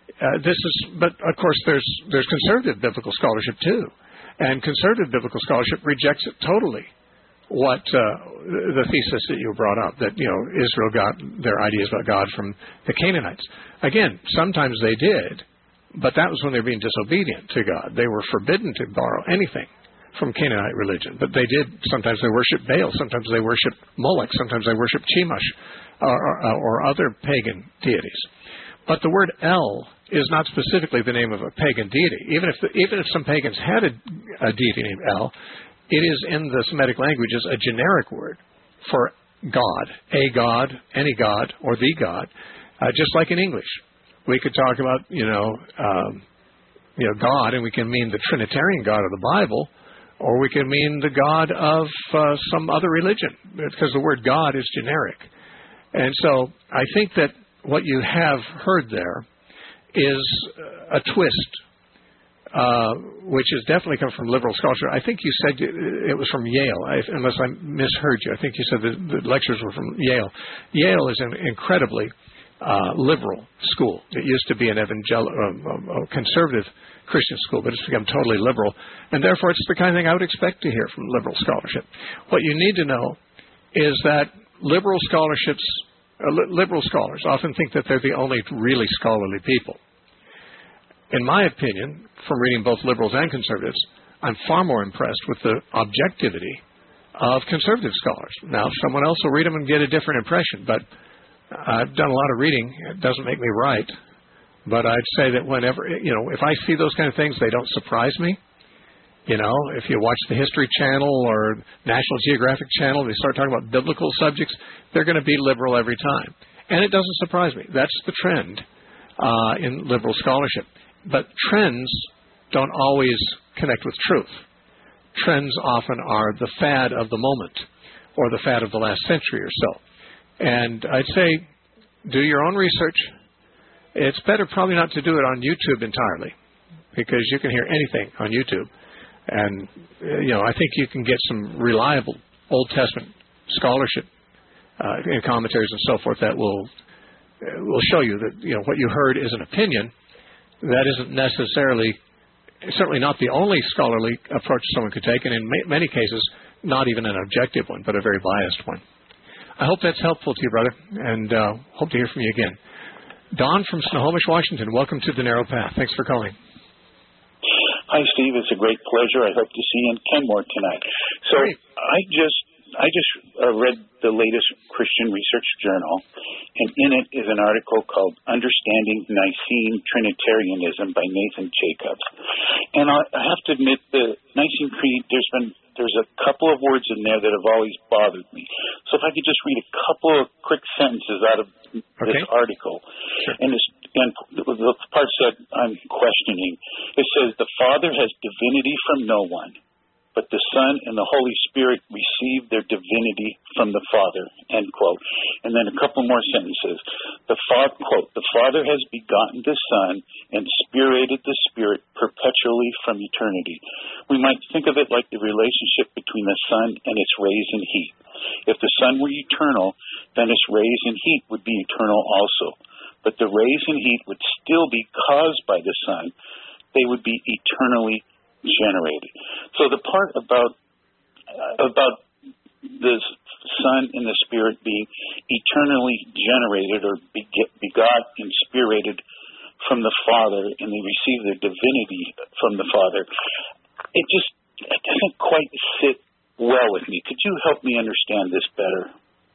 Uh, this is, but of course, there's there's conservative biblical scholarship too, and conservative biblical scholarship rejects it totally. What uh, the thesis that you brought up, that you know Israel got their ideas about God from the Canaanites. Again, sometimes they did, but that was when they were being disobedient to God. They were forbidden to borrow anything from Canaanite religion, but they did. Sometimes they worshiped Baal, sometimes they worshiped Moloch, sometimes they worshiped Chemosh or, or, or other pagan deities. But the word El is not specifically the name of a pagan deity. Even if the, even if some pagans had a, a deity named El, it is in the Semitic languages a generic word for God, a God, any God, or the God, uh, just like in English. We could talk about, you know, um, you know, God, and we can mean the Trinitarian God of the Bible, or we can mean the God of uh, some other religion, because the word God is generic. And so I think that what you have heard there is a twist, uh, which has definitely come from liberal scholarship. I think you said it was from Yale, I, unless I misheard you. I think you said the, the lectures were from Yale. Yale is an incredibly uh, liberal school. It used to be an evangel- uh, uh, conservative Christian school, but it's become totally liberal, and therefore it's the kind of thing I would expect to hear from liberal scholarship. What you need to know is that liberal scholarships, uh, li- liberal scholars often think that they're the only really scholarly people. In my opinion, from reading both liberals and conservatives, I'm far more impressed with the objectivity of conservative scholars. Now, someone else will read them and get a different impression, but I've done a lot of reading. It doesn't make me right. But I'd say that whenever, you know, if I see those kind of things, they don't surprise me. You know, if you watch the History Channel or National Geographic Channel, they start talking about biblical subjects, they're going to be liberal every time. And it doesn't surprise me. That's the trend uh, in liberal scholarship. But trends don't always connect with truth. Trends often are the fad of the moment or the fad of the last century or so. And I'd say do your own research. It's better probably not to do it on YouTube entirely, because you can hear anything on YouTube. And, you know, I think you can get some reliable Old Testament scholarship uh, and commentaries and so forth that will will show you that, you know, what you heard is an opinion. That isn't necessarily, certainly not the only scholarly approach someone could take, and in ma- many cases, not even an objective one, but a very biased one. I hope that's helpful to you, brother, and uh, hope to hear from you again. Don from Snohomish, Washington, welcome to the Narrow Path. Thanks for calling.
Hi, Steve. It's a great pleasure. I hope to see you in Kenmore tonight. So Great. I just I just uh, read the latest Christian Research Journal, and in it is an article called Understanding Nicene Trinitarianism by Nathan Jacobs. And I, I have to admit, the Nicene Creed, there's been there's a couple of words in there that have always bothered me. So if I could just read a couple of quick sentences out of okay. this article. Sure. And, this, and the parts that I'm questioning, it says, the Father has divinity from no one, but the Son and the Holy Spirit receive their divinity from the Father, end quote. And then a couple more sentences. The Father, quote, the Father has begotten the Son and spirated the Spirit perpetually from eternity. We might think of it like the relationship between the sun and its rays and heat. If the sun were eternal, then its rays and heat would be eternal also. But the rays and heat would still be caused by the sun. They would be eternally generated. So the part about uh, about the Son and the Spirit being eternally generated or begot and spirated from the Father, and they receive their divinity from the Father, it just it doesn't quite sit well with me. Could you help me understand this better?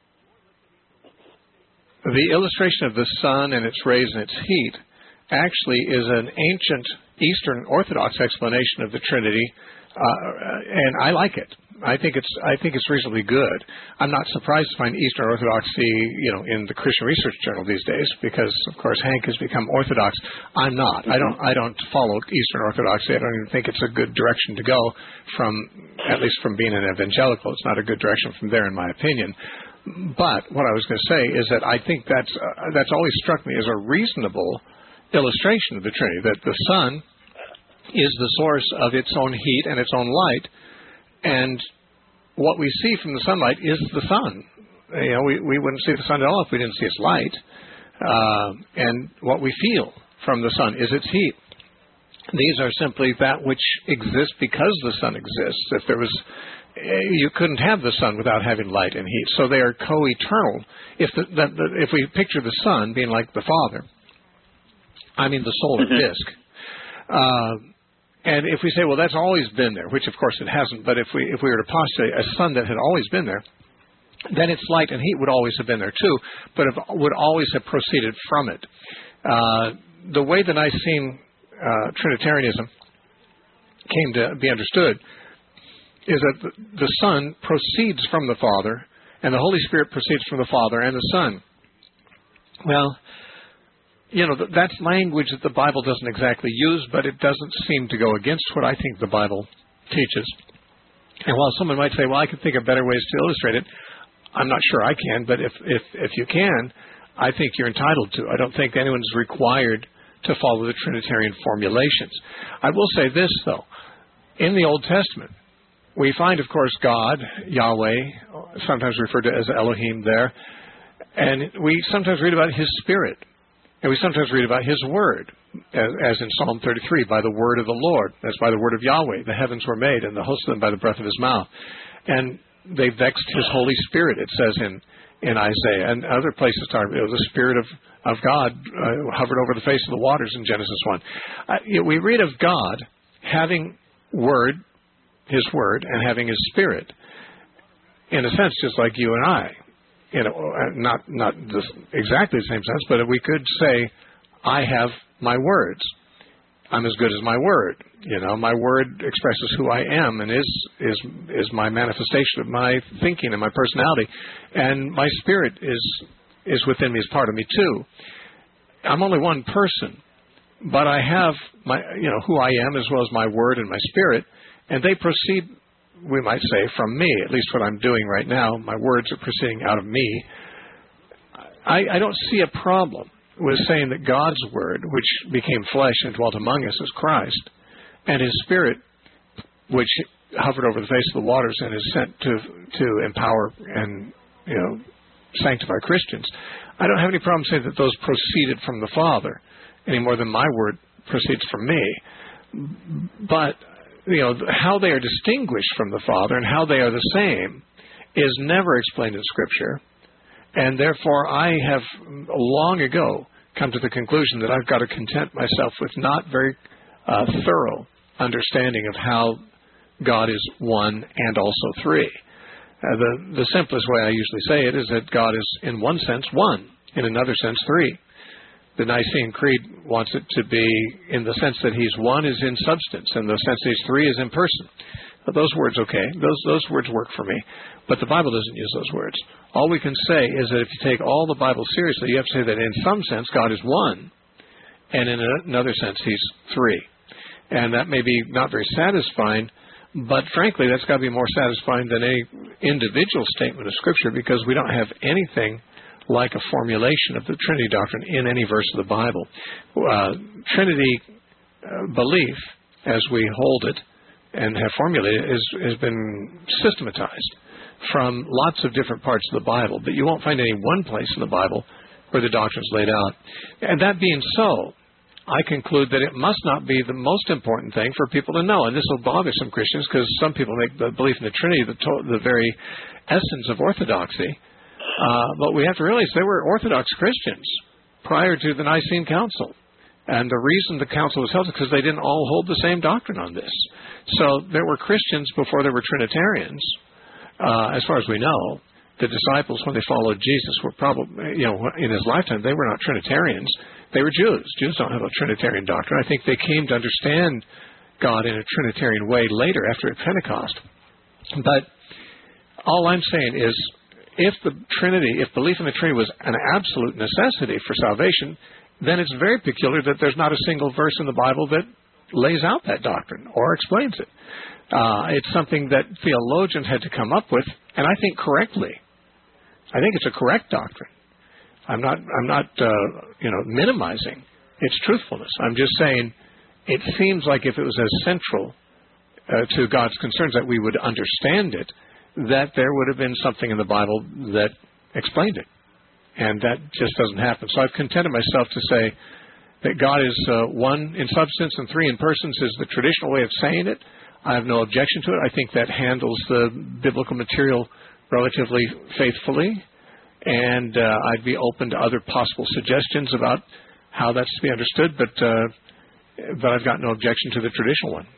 The illustration of the sun and its rays and its heat actually is an ancient Eastern Orthodox explanation of the Trinity, uh, and I like it. I think it's I think it's reasonably good. I'm not surprised to find Eastern Orthodoxy, you know, in the Christian Research Journal these days, because of course Hank has become Orthodox. I'm not. Mm-hmm. I don't. I don't follow Eastern Orthodoxy. I don't even think it's a good direction to go from, at least from being an evangelical. It's not a good direction from there, in my opinion. But what I was going to say is that I think that's uh, that's always struck me as a reasonable illustration of the Trinity, that the sun is the source of its own heat and its own light, and what we see from the sunlight is the sun. You know, we, we wouldn't see the sun at all if we didn't see its light. Uh, and what we feel from the sun is its heat. These are simply that which exists because the sun exists. If there was, you couldn't have the sun without having light and heat. So they are co-eternal. If the, the, the, if we picture the sun being like the Father, I mean the solar
Mm-hmm.
disk, uh, and if we say, well, that's always been there, which of course it hasn't, but if we if we were to postulate a sun that had always been there, then its light and heat would always have been there too, but it would always have proceeded from it. Uh, the way the Nicene uh, Trinitarianism came to be understood is that the, the Son proceeds from the Father, and the Holy Spirit proceeds from the Father and the Son. Well, you know, that's language that the Bible doesn't exactly use, but it doesn't seem to go against what I think the Bible teaches. And while someone might say, well, I can think of better ways to illustrate it, I'm not sure I can, but if, if, if you can, I think you're entitled to. I don't think anyone's required to follow the Trinitarian formulations. I will say this, though. In the Old Testament, we find, of course, God, Yahweh, sometimes referred to as Elohim there, and we sometimes read about His Spirit. And we sometimes read about His Word, as, as in Psalm thirty-three, by the word of the Lord. That's by the word of Yahweh. The heavens were made, and the host of them by the breath of His mouth. And they vexed His Holy Spirit, it says in, in Isaiah. And other places talk about the Spirit of, of God uh, hovered over the face of the waters in Genesis one. Uh, you know, we read of God having Word, His Word, and having His Spirit, in a sense, just like you and I. You know, not not the, exactly the same sense, but we could say, I have my words. I'm as good as my word. You know, my word expresses who I am and is is is my manifestation of my thinking and my personality, and my spirit is is within me, is part of me too. I'm only one person, but I have my you know who I am as well as my word and my spirit, and they proceed, we might say, from me, at least what I'm doing right now. My words are proceeding out of me. I, I don't see a problem with saying that God's Word, which became flesh and dwelt among us as Christ, and His Spirit, which hovered over the face of the waters and is sent to to empower and, you know, sanctify Christians. I don't have any problem saying that those proceeded from the Father any more than my Word proceeds from me. But you know, how they are distinguished from the Father and how they are the same is never explained in Scripture. And therefore, I have long ago come to the conclusion that I've got to content myself with not very uh, thorough understanding of how God is one and also three. Uh, the, the simplest way I usually say it is that God is, in one sense, one, in another sense, three. The Nicene Creed wants it to be in the sense that He's one is in substance, and the sense that He's three is in person. But those words, okay, those those words work for me, but the Bible doesn't use those words. All we can say is that if you take all the Bible seriously, you have to say that in some sense God is one, and in another sense He's three. And that may be not very satisfying, but frankly that's got to be more satisfying than any individual statement of Scripture, because we don't have anything like a formulation of the Trinity doctrine in any verse of the Bible. Uh, Trinity uh, belief, as we hold it and have formulated it, is, has been systematized from lots of different parts of the Bible, but you won't find any one place in the Bible where the doctrine is laid out. And that being so, I conclude that it must not be the most important thing for people to know. And this will bother some Christians, because some people make the belief in the Trinity the, to- the very essence of orthodoxy. Uh, but we have to realize they were Orthodox Christians prior to the Nicene Council. And the reason the council was held is because they didn't all hold the same doctrine on this. So there were Christians before there were Trinitarians, uh, as far as we know. The disciples, when they followed Jesus, were probably, you know, in His lifetime, they were not Trinitarians. They were Jews. Jews don't have a Trinitarian doctrine. I think they came to understand God in a Trinitarian way later, after Pentecost. But all I'm saying is, if the Trinity, if belief in the Trinity was an absolute necessity for salvation, then it's very peculiar that there's not a single verse in the Bible that lays out that doctrine or explains it. Uh, it's something that theologians had to come up with, and I think correctly. I think it's a correct doctrine. I'm not, I'm not, uh, you know, minimizing its truthfulness. I'm just saying it seems like if it was as central uh, to God's concerns that we would understand it, that there would have been something in the Bible that explained it. And that just doesn't happen. So I've contented myself to say that God is uh, one in substance and three in persons is the traditional way of saying it. I have no objection to it. I think that handles the biblical material relatively faithfully, and uh, I'd be open to other possible suggestions about how that's to be understood, but uh, but I've got no objection to the traditional one.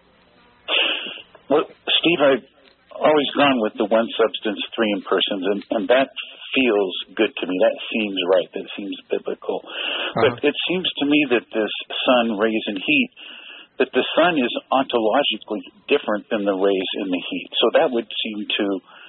Well, Steve, I've always gone with the one substance, three in persons, and, and that feels good to me. That seems right. That seems biblical. Uh-huh. But it seems to me that this sun, rays, and heat, that the sun is ontologically different than the rays and the heat. So that would seem to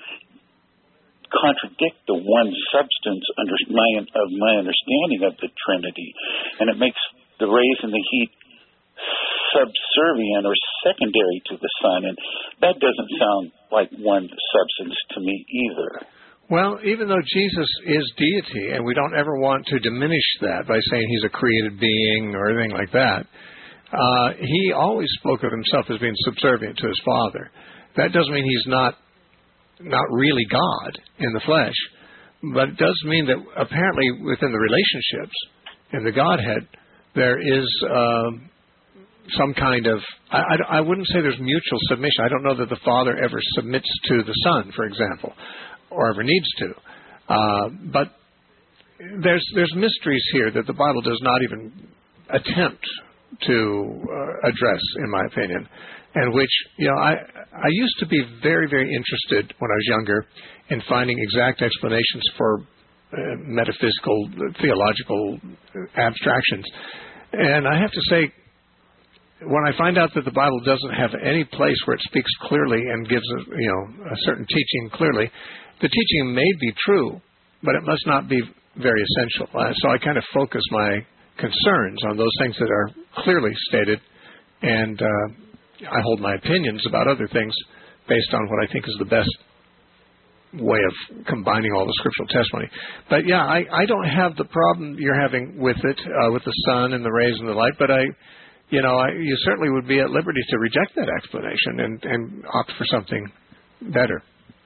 contradict the one substance under my, of my understanding of the Trinity. And it makes the rays and the heat subservient or secondary to the sun. And that doesn't sound like one substance to me either.
Well, even though Jesus is deity, and we don't ever want to diminish that by saying he's a created being or anything like that, uh, he always spoke of himself as being subservient to his Father. That doesn't mean he's not not really God in the flesh, but it does mean that apparently within the relationships in the Godhead, there is uh, some kind of, I, I, I wouldn't say there's mutual submission. I don't know that the Father ever submits to the Son, for example, or ever needs to. Uh, but there's there's mysteries here that the Bible does not even attempt to uh, address, in my opinion, and which, you know, I I used to be very, very interested when I was younger in finding exact explanations for uh, metaphysical, theological abstractions. And I have to say, when I find out that the Bible doesn't have any place where it speaks clearly and gives a, you know, a certain teaching clearly, the teaching may be true, but it must not be very essential. Uh, so I kind of focus my concerns on those things that are clearly stated, and uh, I hold my opinions about other things based on what I think is the best way of combining all the scriptural testimony. But yeah, I, I don't have the problem you're having with it, uh, with the sun and the rays and the light, but I, you know, I, you certainly would be at liberty to reject that explanation and, and opt for something better.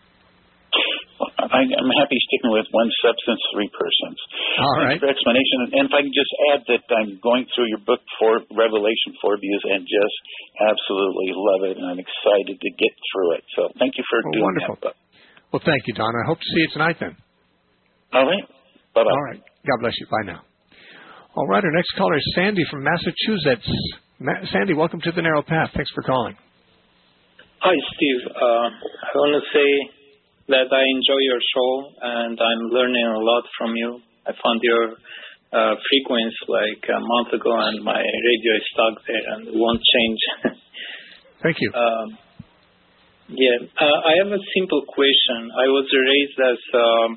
I, I'm happy sticking with one substance, three persons.
All right.
Thanks for explanation. And if I can just add that I'm going through your book, for Revelation four Views, and just absolutely love it, and I'm excited to get through it. So thank you for
well,
doing
wonderful.
that book.
Well, thank you, Don. I hope to see you tonight then.
All right. Bye-bye.
All right. God bless you. Bye now. All right. Our next caller is Sandy from Massachusetts. Ma- Sandy, welcome to the Narrow Path. Thanks for calling.
Hi, Steve. Uh, I want to say that I enjoy your show, and I'm learning a lot from you. I found your uh, frequency like a month ago, and my radio is stuck there and won't change.
Thank you.
Um, yeah, uh, I have a simple question. I was raised as um,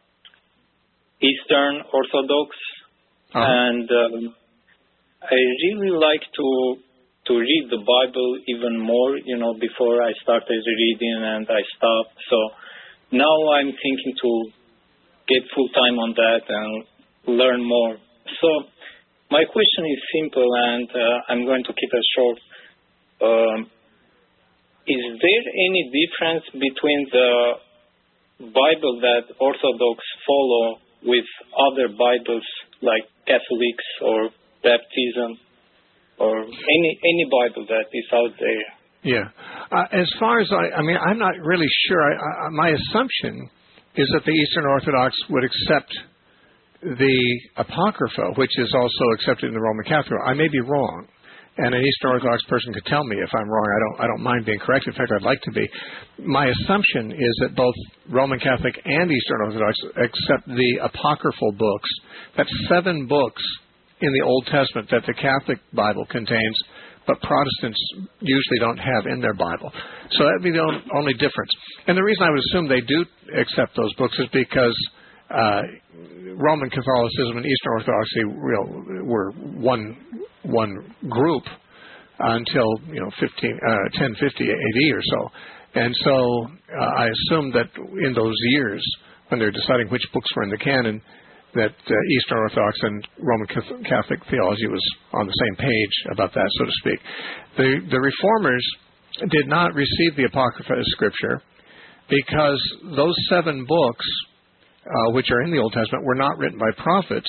Eastern Orthodox, uh-huh. and um, I really like to to read the Bible even more, you know, before I started reading and I stopped. So now I'm thinking to get full time on that and learn more. So my question is simple, and uh, I'm going to keep it short. Um, is there any difference between the Bible that Orthodox follow with other Bibles like Catholics or baptism or any any Bible that is out there?
Yeah. Uh, as far as I, I mean, I'm not really sure. I, I, my assumption is that the Eastern Orthodox would accept the Apocrypha, which is also accepted in the Roman Catholic. I may be wrong, and an Eastern Orthodox person could tell me if I'm wrong. I don't. I don't mind being corrected. In fact, I'd like to be. My assumption is that both Roman Catholic and Eastern Orthodox accept the apocryphal books. That's seven books in the Old Testament that the Catholic Bible contains, but Protestants usually don't have in their Bible. So that would be the only difference. And the reason I would assume they do accept those books is because uh, Roman Catholicism and Eastern Orthodoxy real, were one one group until you know fifteen, uh, ten fifty A D or so. And so uh, I assume that in those years, when they're deciding which books were in the canon, that uh, Eastern Orthodox and Roman Catholic theology was on the same page about that, so to speak. The, the Reformers did not receive the Apocrypha as Scripture because those seven books, uh, which are in the Old Testament, were not written by prophets,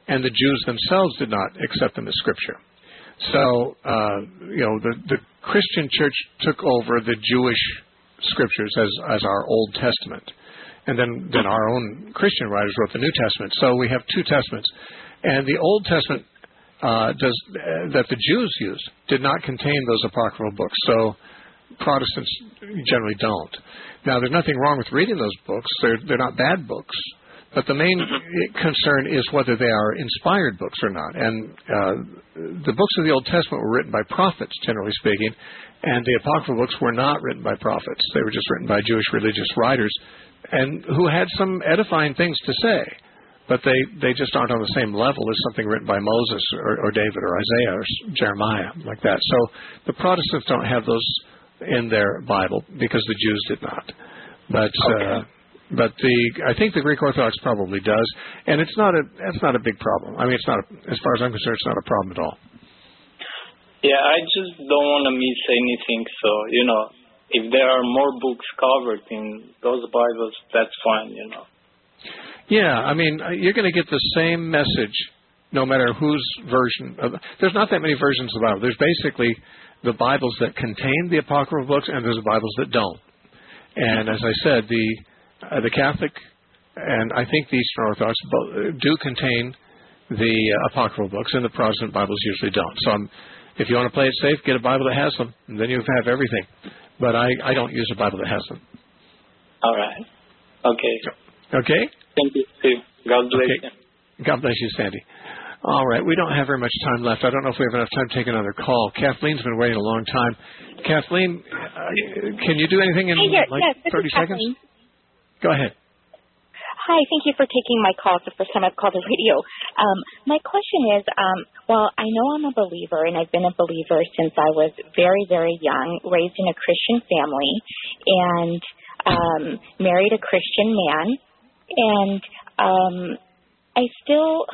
and the Jews themselves did not accept them as Scripture. So, uh, you know, the, the Christian church took over the Jewish Scriptures as, as our Old Testament. And then, then our own Christian writers wrote the New Testament. So we have two Testaments. And the Old Testament uh, does uh, that the Jews used did not contain those apocryphal books. So Protestants generally don't. Now, there's nothing wrong with reading those books. They're, they're not bad books. But the main concern is whether they are inspired books or not. And uh, the books of the Old Testament were written by prophets, generally speaking, and the apocryphal books were not written by prophets. They were just written by Jewish religious writers, and who had some edifying things to say, but they, they just aren't on the same level as something written by Moses or, or David or Isaiah or Jeremiah, like that. So the Protestants don't have those in their Bible because the Jews did not. But
Okay.
uh, but the I think the Greek Orthodox probably does, and it's not a that's not a big problem. I mean, it's not a, as far as I'm concerned, it's not a problem at all.
Yeah, I just don't want to miss anything. So, you know, if there are more books covered in those Bibles, that's fine, you know.
Yeah, I mean, you're going to get the same message no matter whose version. Of, there's not that many versions of the Bible. There's basically the Bibles that contain the apocryphal books, and there's the Bibles that don't. And as I said, the uh, the Catholic and I think the Eastern Orthodox both do contain the uh, apocryphal books, and the Protestant Bibles usually don't. So I'm, if you want to play it safe, get a Bible that has them, and then you have everything. But I, I don't use a Bible that has them.
All right. Okay.
Okay?
Thank you, Steve. God bless
Okay.
you.
God bless you, Sandy. All right. We don't have very much time left. I don't know if we have enough time to take another call. Kathleen's been waiting a long time. Kathleen, uh, can you do anything in
Hey, yeah,
like
yes, this
thirty
is
seconds?
Kathleen.
Go ahead.
Hi, thank you for taking my call. It's the first time I've called the radio. Um, my question is, um, well, I know I'm a believer, and I've been a believer since I was very, very young, raised in a Christian family, and um, married a Christian man. And um, I still...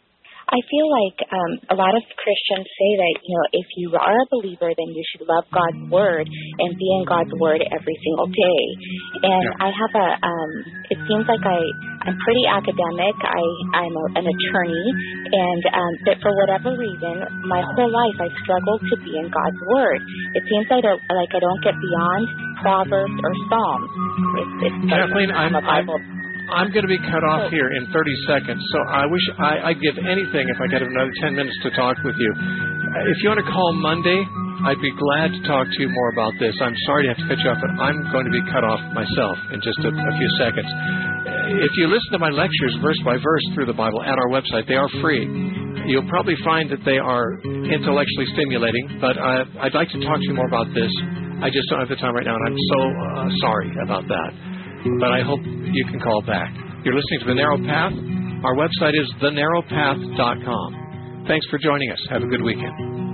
I feel like um, a lot of Christians say that, you know, if you are a believer, then you should love God's Word and be in God's Word every single day. And I have a, um, it seems like I, I'm pretty academic. I, I'm a, an attorney. And um, but for whatever reason, my whole life I've struggled to be in God's Word. It seems like, I, like I don't get beyond Proverbs or Psalms. It's, it's
Kathleen, I'm,
a Bible.
I'm, I'm going to be cut off here in thirty seconds, so I wish I, I'd give anything if I could have another ten minutes to talk with you. Uh, If you want to call Monday, I'd be glad to talk to you more about this. I'm sorry to have to cut you off, but I'm going to be cut off myself in just a, a few seconds. Uh, If you listen to my lectures verse by verse through the Bible at our website, they are free. You'll probably find that they are intellectually stimulating, but uh, I'd like to talk to you more about this. I just don't have the time right now, and I'm so uh, sorry about that. But I hope you can call back. You're listening to The Narrow Path. Our website is the narrow path dot com. Thanks for joining us. Have a good weekend.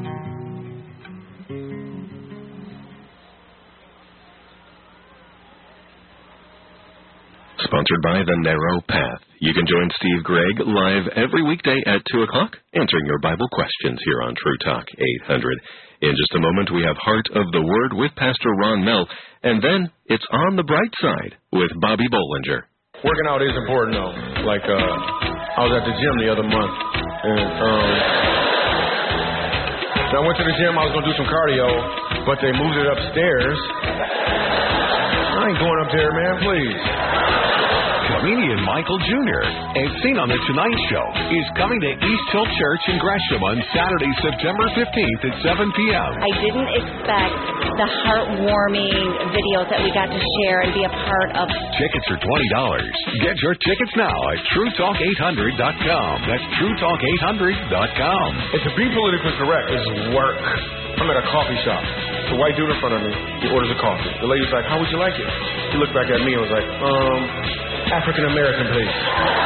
Sponsored by The Narrow Path. You can join Steve Gregg live every weekday at two o'clock, answering your Bible questions here on True Talk eight hundred. In just a moment, we have Heart of the Word with Pastor Ron Mell, and then it's On the Bright Side with Bobby Bollinger.
Working out is important, though. Like, uh, I was at the gym the other month, and um, so I went to the gym. I was going to do some cardio, but they moved it upstairs. I ain't going up there, man, please.
Comedian Michael Junior, as seen on The Tonight Show, is coming to East Hill Church in Gresham on Saturday, September fifteenth at seven p.m.
I didn't expect the heartwarming videos that we got to share and be a part of.
Tickets are twenty dollars. Get your tickets now at true talk eight hundred dot com. That's true talk eight hundred dot com.
And to be politically correct is work. I'm at a coffee shop. The white dude in front of me, he orders a coffee. The lady's like, how would you like it? He looked back at me and was like, um, African-American, please.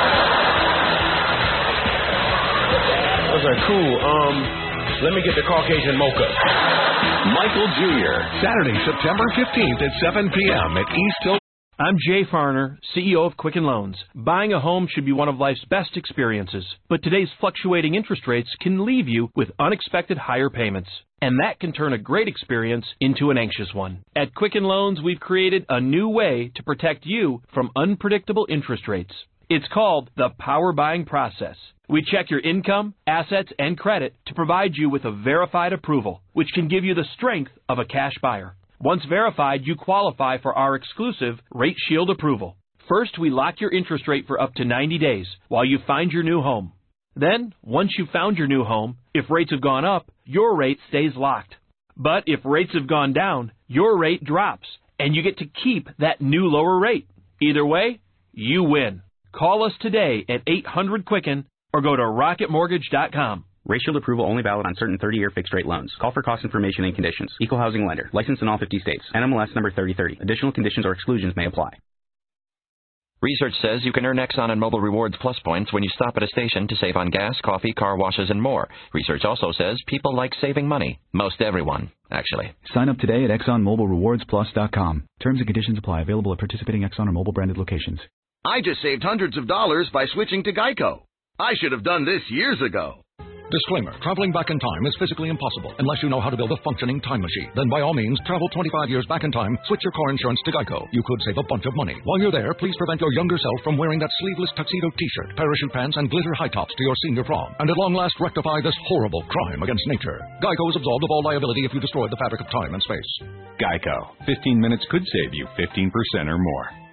I was like, cool, um, let me get the Caucasian mocha.
Michael Junior, Saturday, September fifteenth at seven p.m. at East Hill.
I'm Jay Farner, C E O of Quicken Loans. Buying a home should be one of life's best experiences, but today's fluctuating interest rates can leave you with unexpected higher payments, and that can turn a great experience into an anxious one. At Quicken Loans, we've created a new way to protect you from unpredictable interest rates. It's called the power buying process. We check your income, assets, and credit to provide you with a verified approval, which can give you the strength of a cash buyer. Once verified, you qualify for our exclusive Rate Shield approval. First, we lock your interest rate for up to ninety days while you find your new home. Then, once you've found your new home, if rates have gone up, your rate stays locked. But if rates have gone down, your rate drops, and you get to keep that new lower rate. Either way, you win. Call us today at eight hundred Quicken or go to rocket mortgage dot com.
Rate Shield approval only valid on certain thirty-year fixed-rate loans. Call for cost information and conditions. Equal housing lender. Licensed in all fifty states. N M L S number thirty thirty. Additional conditions or exclusions may apply.
Research says you can earn Exxon and Mobil Rewards Plus points when you stop at a station to save on gas, coffee, car washes, and more. Research also says people like saving money. Most everyone, actually.
Sign up today at Exxon Mobil Rewards Plus dot com. Terms and conditions apply. Available at participating Exxon or Mobil branded locations.
I just saved hundreds of dollars by switching to Geico. I should have done this years ago.
Disclaimer. Traveling back in time is physically impossible unless you know how to build a functioning time machine. Then by all means, travel twenty-five years back in time, switch your car insurance to Geico. You could save a bunch of money. While you're there, please prevent your younger self from wearing that sleeveless tuxedo t-shirt, parachute pants, and glitter high tops to your senior prom. And at long last, rectify this horrible crime against nature. Geico is absolved of all liability if you destroy the fabric of time and space.
Geico. fifteen minutes could save you fifteen percent or more.